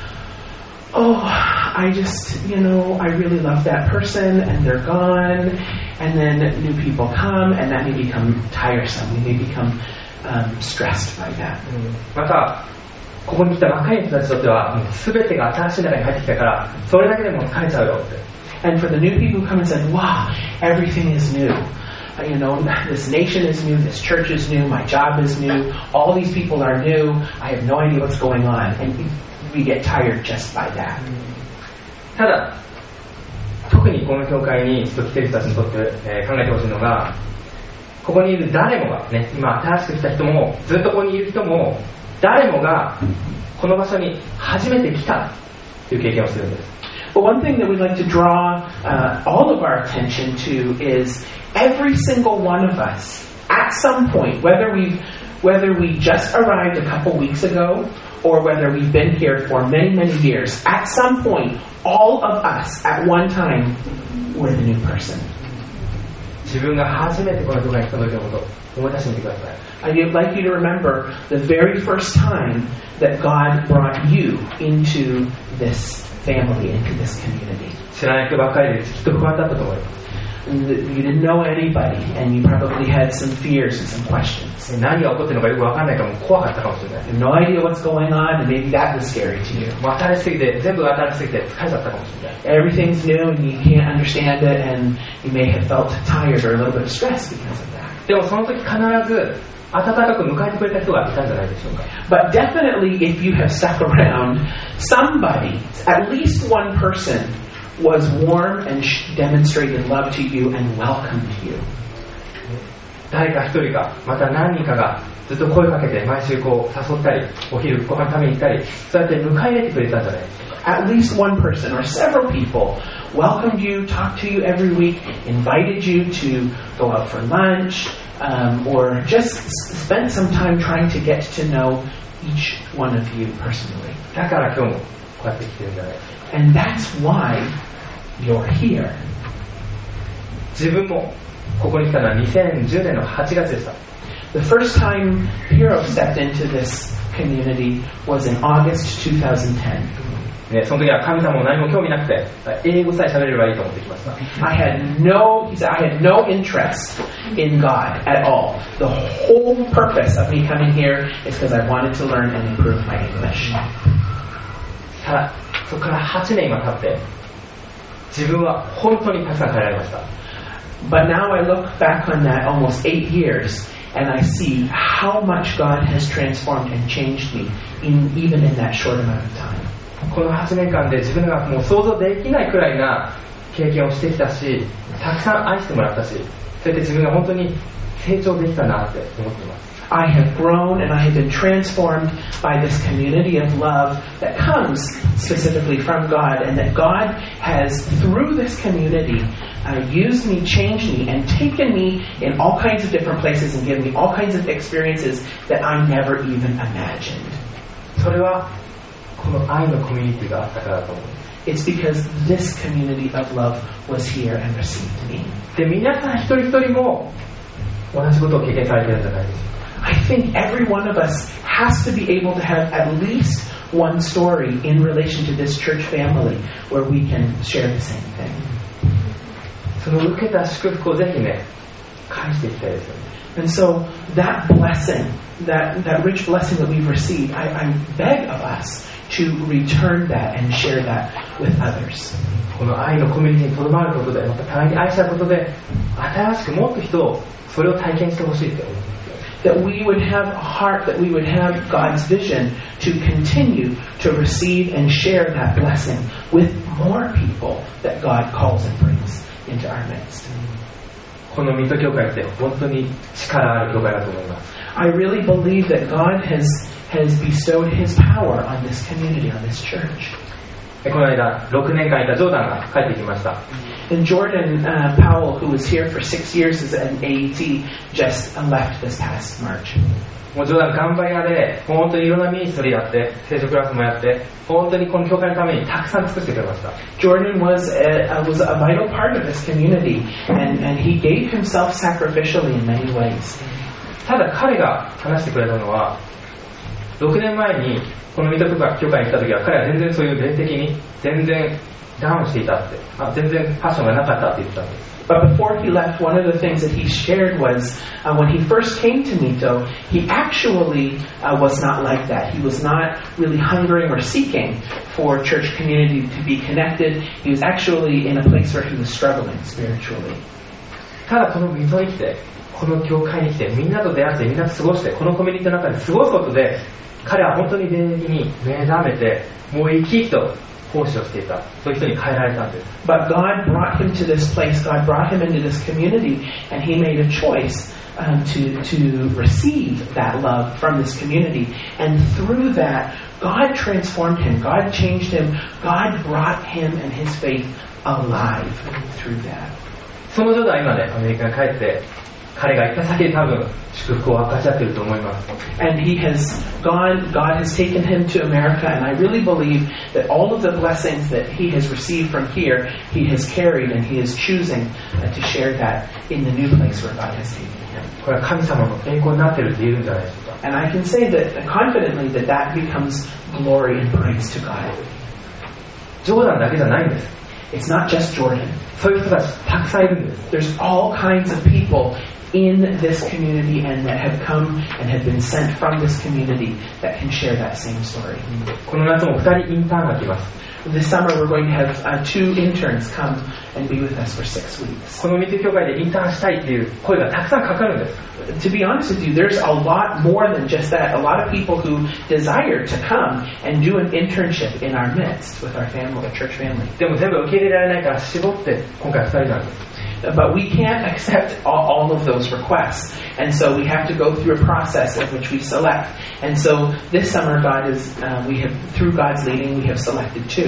oh, I just, you know, I really love that person and they're gone, and then new people come and that may become tiresome. We may become um, stressed by that. またここに来た若い人たちにとっては全てが新しい中に入ってきたからそれだけでも疲れちゃうよって。 And for the new people who come and say, wow, everything is new. Uh, you know, this nation is new, this church is new, my job is new, all these people are new, I have no idea what's going on. And we get tired just by that. ただ、時特にこの教会に来ている人たちにとって、えー、考えてほしいのが、ここにいる誰もがね、今新しく来た人もずっとここにいる人も誰もがこの場所に初めて来たという経験をするんです。 But one thing that we'd like to draw uh, all of our attention to is every single one of us, at some point, whether we've whether we just arrived a couple weeks ago or whether we've been here for many, many years, at some point, all of us at one time were the new person. 自分が初めてこの教会に来た時のことを思い出してみてください。 I'd like you to remember the very first time that God brought you into this family, into this community. 知らない人ばっかりできっと不安だったと思います。 You didn't know anybody, and you probably had some fears and some questions. 何が起こっているのかよく分からないからもう怖かったかもしれない。 You have no idea what's going on, and maybe that was scary to you. もう新しすぎて、全部が新しすぎて疲れちゃったかもしれない。 Everything's new, and you can't understand it, and you may have felt tired or a little bit stressed because of that. でもその時必ず温かく迎えてくれた人がいたんじゃないでしょうか。 But definitely, if you have stuck around, somebody, at least one person, was warm and demonstrated love to you and welcomed you. 誰か一人か、また何人かがずっと声かけて毎週こう誘ったり、お昼ご飯食べに行ったり、そうやって迎え入れてくれたんじゃないでしょうか。 At least one person or several people welcomed you, talked to you every week, invited you to go out for lunch, um, or just spent some time trying to get to know each one of you personally. だから今日もこうやって来てるんじゃないですか。 And that's why you're here. 自分もここに来たのはにせんじゅうねんのはちがつでした。 The first time Hero stepped into this community was in August twenty ten. ね、その時は神様も何も興味なくて、英語さえ喋れればいいと思ってきました。 I had no, he said, I had no interest in God at all. The whole purpose of me coming here is because I wanted to learn and improve my English. ただ、そこからはちねん今経って、自分は本当にたくさん変えられました。 But now I look back on that almost eight years, and I see how much God has transformed and changed me, in, even in that short amount of time. このはちねんかんで自分がもう想像できないくらいな経験をしてきたし、たくさん愛してもらったし、そうやって自分が本当に成長できたなって思っています。 I have grown and I have been transformed by this community of love that comes specifically from God, and that God has, through this community, uh, used me, changed me, and taken me in all kinds of different places and given me all kinds of experiences that I never even imagined. それはこの愛のコミュニティがあったからだと思う。 It's because this community of love was here and received me. で、皆さん一人一人も同じことを経験されてるんじゃないでしょうか。 I think every one of us has to be able to have at least one story in relation to this church family where we can share the same thing. その受けた祝福をぜひね、返していきたいですよね。 And so that blessing, that, that rich blessing that we've received, I, I beg of us to return that and share that with others. この愛のコミュニティにとどまることで、また互いに愛し合うことで、新しくもっと人をそれを体験してほしいって思います。 That we would have a heart, that we would have God's vision to continue to receive and share that blessing with more people that God calls and brings into our midst. この水戸教会って本当に力ある教会だと思います。 I really believe that God has, has bestowed His power on this community, on this church. この間、ろくねんかんいたジョーダンが帰ってきました。 And Jordan uh, Powell, who was here for six years as an A E T, just left this past March. もうジョーダン頑張り屋で、本当にいろんなミニストリーやって、聖書クラスもやって、本当にこの教会のためにたくさん作ってくれました。 Jordan was a, uh, was a vital part of this community, and, and he gave himself sacrificially in many ways. ただ彼が話してくれたのは、ろくねんまえにこの水戸教会に来た時は彼は全然そういう霊的に全然ダウンしていたって、あ、全然パッションがなかったって言ってたんです。 But before he left, one of the things that he shared was uh, when he first came to Mito, he actually uh, was not like that. He was not really hungering or seeking for church community to be connected. He was actually in a place where he was struggling spiritually. ただこの水戸に来て、この教会に来て、みんなと出会って、みんなと過ごして、このコミュニティの中で過ごすことで、彼は本当に霊的に目覚めて、もう生き生きと奉仕をしていた、そういう人に変えられたんです。 But God brought him to this place, God brought him into this community, and he made a choice um, to, to receive that love from this community. And through that, God transformed him, God changed him, God brought him and his faith alive through that. その女が今ね、アメリカに帰って、彼が行った先で多分祝福を分かち合っていると思います。 And he has gone, God has taken him to America, and I really believe that all of the blessings that he has received from here, he has carried, and he is choosing uh, to share that in the new place where God has taken him. これは神様の栄光になっていると言えるんじゃないでしょうか。 And I can say that confidently that that becomes glory and praise to God. ジョーダンだけじゃないんです。 It's not just Jordan. そういう人たちたくさんいるんです。 There's all kinds of people in this community and that have come and have been sent from this community that can share that same story. この夏もふたりインターンが来ます。 This summer we're going to have uh, two interns come and be with us for six weeks. この水教会でインターンしたいっていう声がたくさんかかるんです。 To be honest with you, there's a lot more than just that. A lot of people who desire to come and do an internship in our midst with our family, our church family. でも全部受け入れられないから絞って今回ふたりなんです。 But we can't accept all, all of those requests. And so we have to go through a process in which we select. And so this summer, God is, uh, we have, through God's leading, we have selected two.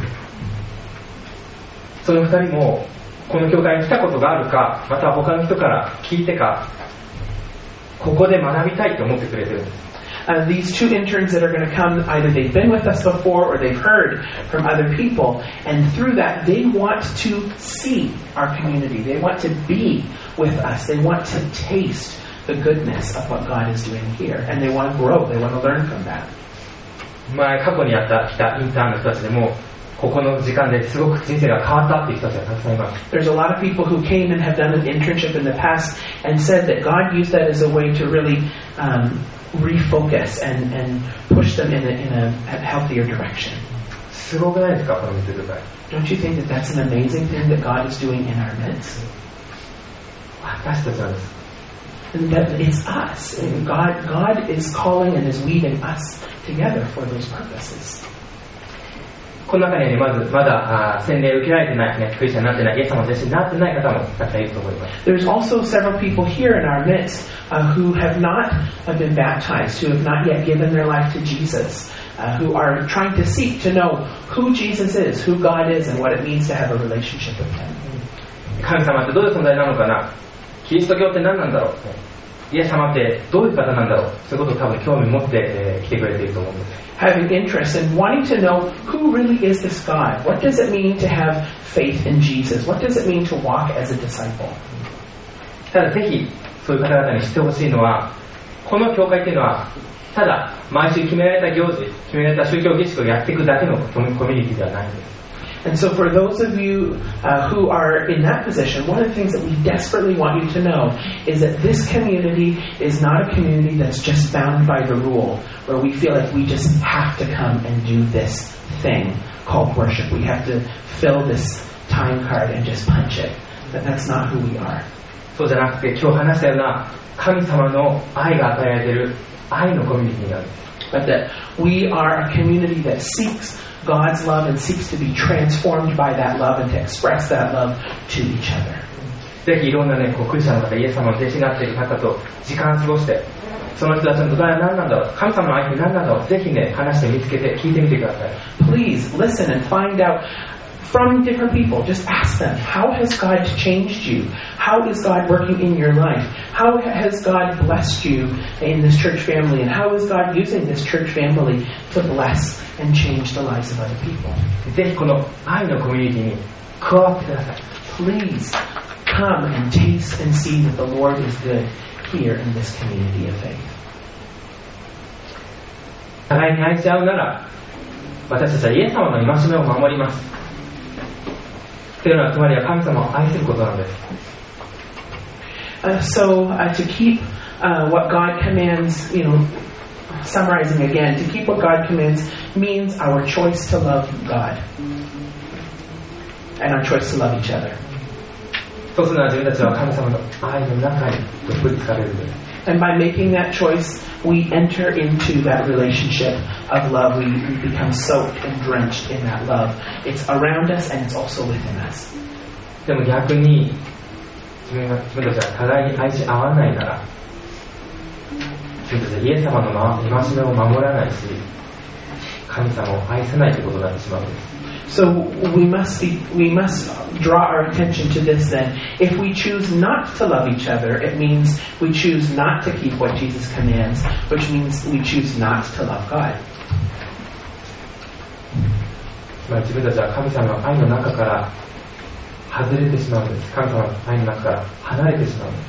そのふたりもこの教会に来たことがあるか、または他の人から聞いてか、ここで学びたいと思ってくれてるんです。 Uh, these two interns that are going to come, either they've been with us before or they've heard from other people, and through that they want to see our community. They want to be with us. They want to taste the goodness of what God is doing here, and they want to grow. They want to learn from that. 前過去にやった来たインターンの人たちでもここの時間ですごく人生が変わったっていう人たちがたくさんいます。 There's a lot of people who came and have done an internship in the past and said that God used that as a way to really um, refocus and, and push them in a, in a healthier direction. すごくないですか、この水教会。 Don't you think that that's an amazing thing that God is doing in our midst? 私たちなんです。 And that it's us. And God, God is calling and is weaving us together for those purposes. この中に、ね、まずまだ洗礼を受けられてない、ね、クリスチャンになってない、イエス様の弟子になってない方もたくさんいると思います。 There's also several people here in our midst uh, who have not have been baptized, who have not yet given their life to Jesus, uh, who are trying to seek to know who Jesus is, who God is, and what it means to have a relationship with Him. 神様ってどういう存在なのかな、キリスト教って何なんだろう、イエス様ってどういう方なんだろう、そういうことを多分興味持って、えー、来てくれていると思うんです。 Having interest and wanting to know who really is this God. What does it mean to have faith in Jesus? What does it mean to walk as a disciple? ただぜひそういう方々に知ってほしいのは、この教会っていうのはただ毎週決められた行事、決められた宗教儀式をやっていくだけのコミュニティではないんです。 And so for those of you uh, who are in that position, one of the things that we desperately want you to know is that this community is not a community that's just bound by the rule, where we feel like we just have to come and do this thing called worship. We have to fill this time card and just punch it. But that's not who we are. そうじゃなくて、今日話したような神様の愛が与えられている愛のコミュニティになる。 But that we are a community that seeks God's love and seeks to be transformed by that love and to express that love to each other. ぜひいろんなね、こうクリスチャンの方、イエス様の弟子になっている方と時間を過ごして、その人たちの土台は何なんだろう、神様の愛って何なんだろう、ぜひね、話して見つけて聞いてみてください。 Please listen and find out from different people. Just ask them, how has God changed you? How is God working in your life? How has God blessed you in this church family? And how is God using this church family to bless and change the lives of other people? ぜひこの愛のコミュニティに加わってください。 Please come and taste and see that the Lord is good here in this community of faith. 互いに愛し合うなら、私たちはイエス様の戒めを守ります。というのはつまりは神様を愛することなんです。 Uh, so uh, to keep uh, what God commands, you know, summarizing again, to keep what God commands means our choice to love God and our choice to love each other. そうするのは自分たちは神様の愛の中にどっぷり浸かれるんです。 And by making that choice, we enter into that relationship of love. We, we become soaked and drenched in that love. It's around us and it's also within us. でも逆に自分が自分たちが互いに愛し合わないなら、自分たちはイエス様の戒めを守らないし、神様を愛せないということになってしまうんです。 So we must be, we must draw our attention to this then. If we choose not to love each other, it means we choose not to keep what Jesus commands, which means we choose not to love God. つまり自分たちは神様の愛の中から外れてしまうんです。神様の愛の中から離れてしまうんです。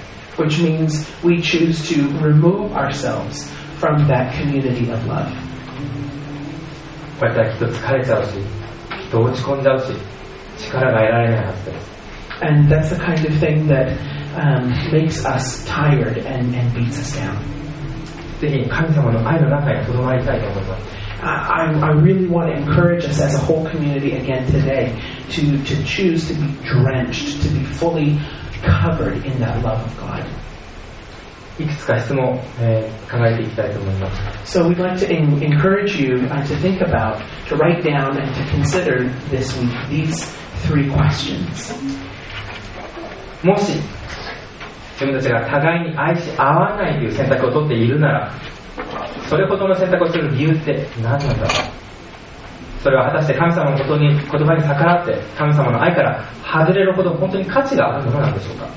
Which means we choose to remove ourselves from that community of love. こうやったらきっと疲れちゃうし、落ち込んじゃうし、力が得られないはずです。 And that's the kind of thing that um, makes us tired and, and beats us down. ぜひ神様の愛の中にとどまりたいと思います。 I, I really want to encourage us as a whole community again today to, to choose to be drenched, to be fully covered in that love of God. いくつか質問を、えー、考えていきたいと思います。 So we'd like to in, encourage you uh, to think about, to write down and to consider this week these three questions. もし自分たちが互いに愛し合わないという選択を取っているなら、それほどの選択をする理由って何なんだろう。それは果たして神様のことに言葉に逆らって神様の愛から外れるほど本当に価値があるものなんでしょうか。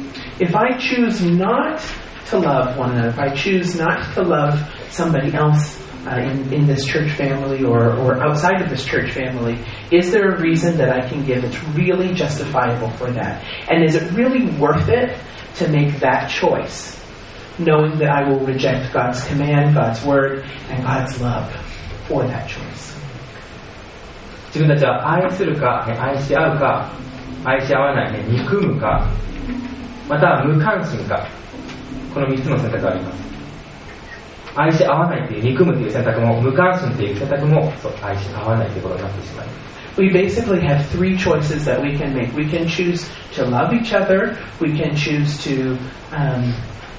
If I choose not to love one another, if I choose not to love somebody else uh, in, in this church family or, or outside of this church family, is there a reason that I can give that's really justifiable for that? And is it really worth it to make that choice, knowing that I will reject God's command, God's word, and God's love for that choice? 自分たちは愛するか、愛し合うか、愛し合わない、憎むか、または無関心か、このみっつの選択があります。愛し合わないという憎むという選択も、無関心という選択もそう愛し合わないということになってしまいます。 We basically have three choices that we can make. We can choose to love each other, we can choose to um,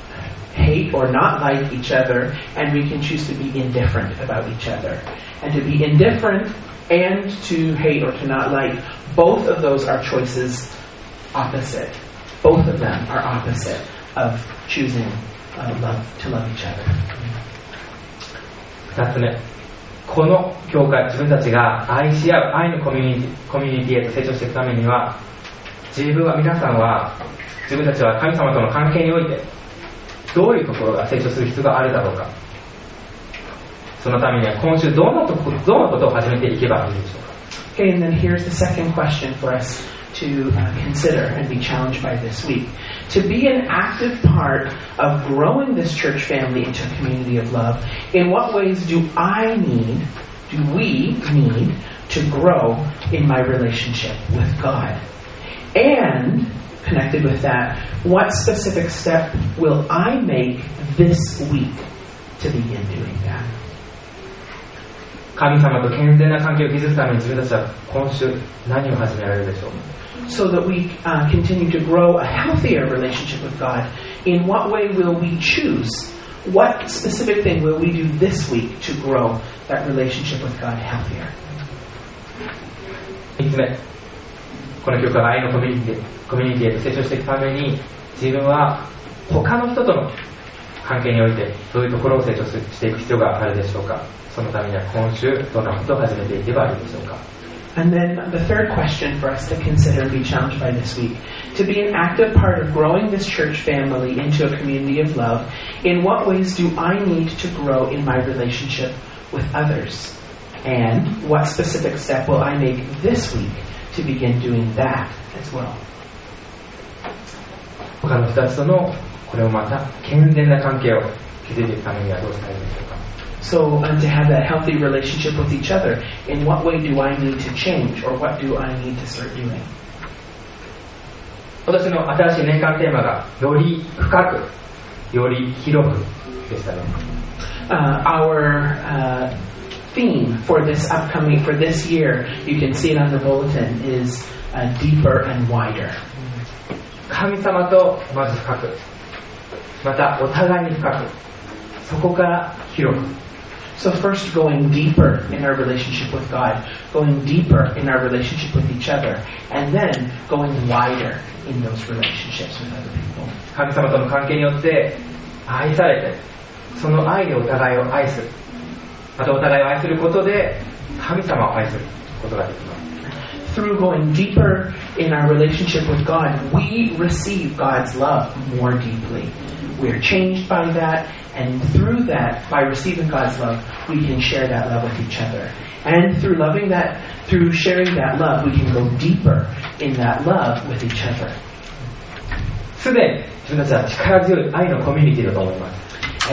hate or not like each other, and we can choose to be indifferent about each other. And to be indifferent and to hate or to not like, both of those are choices opposite. Both of them are opposite of choosing uh, love to love each other. ふたつめ、この教会、自分たちが愛し合う愛のコミュニティ、コミュニティへと成長していくためには、自分は皆さんは自分たちは神様との関係においてどういうところが成長する必要があるだろうか。そのためには今週どんなとこどんなことを始めていけばいいでしょうか。 Okay, and then here's the second question for us to uh, consider and be challenged by this week. To be an active part of growing this church family into a community of love, in what ways do I need, do we need to grow in my relationship with God? And, connected with that, what specific step will I make this week to begin doing that? 神様と健全な関係を築くために自分たちは今週何を始められるでしょうか。 So that we uh, continue to grow a healthier relationship with God, in what way will we choose? What specific thing will we do this week to grow that relationship with God healthier? みっつめ、この教会が愛のコミュニティ、コミュニティへと成長していくために自分は他の人との関係においてどういうところを成長していく必要があるでしょうか。そのためには今週どんなことを始めていけばいいでしょうか。 And then the third question for us to consider and be challenged by this week. To be an active part of growing this church family into a community of love, in what ways do I need to grow in my relationship with others? And what specific step will I make this week to begin doing that as well? 他の人たちとのこれをまた健全な関係を築いていくためにはどうしたらいいでしょうか。 So um, to have that healthy relationship with each other, in what way do I need to change, or what do I need to start doing? 今年の新しい年間テーマがより深く、より広くでしたね。 Uh, our uh, theme for this upcoming, for this year, you can see it on the bulletin, is uh, deeper and wider. 神様とまず深く、 またお互いに深く、そこから広く。 So first going deeper in our relationship with God, going deeper in our relationship with each other, and then going wider in those relationships with other people. 神様との関係によって愛されて、その愛でお互いを愛する。またお互いを愛することで神様を愛することができます。 Through going deeper in our relationship with God, we receive God's love more deeply. We are changed by that, and through that, by receiving God's love, we can share that love with each other. And through loving that, through sharing that love, we can go deeper in that love with each other. すでに自分たちは力強い愛のコミュニティだと思います。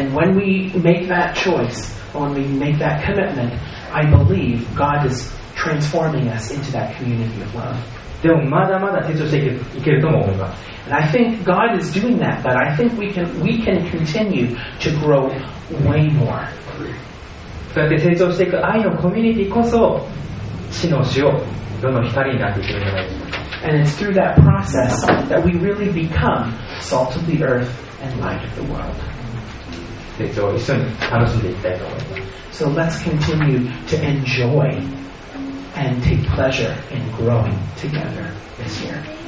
And when we make that choice, when we make that commitment, I believe God is transforming us into that community of love. でもまだまだ成長していける、いけるとも思います。 And I think God is doing that, but I think we can we can continue to grow way more. そうやって成長していく愛のコミュニティこそ地の塩、世の光になっていけるんじゃないでしょうか。 And it's through that process that we really become salt of the earth and light of the world. 成長を一緒に楽しんでいきたいと思います。 So let's continue to enjoy and take pleasure in growing together this year.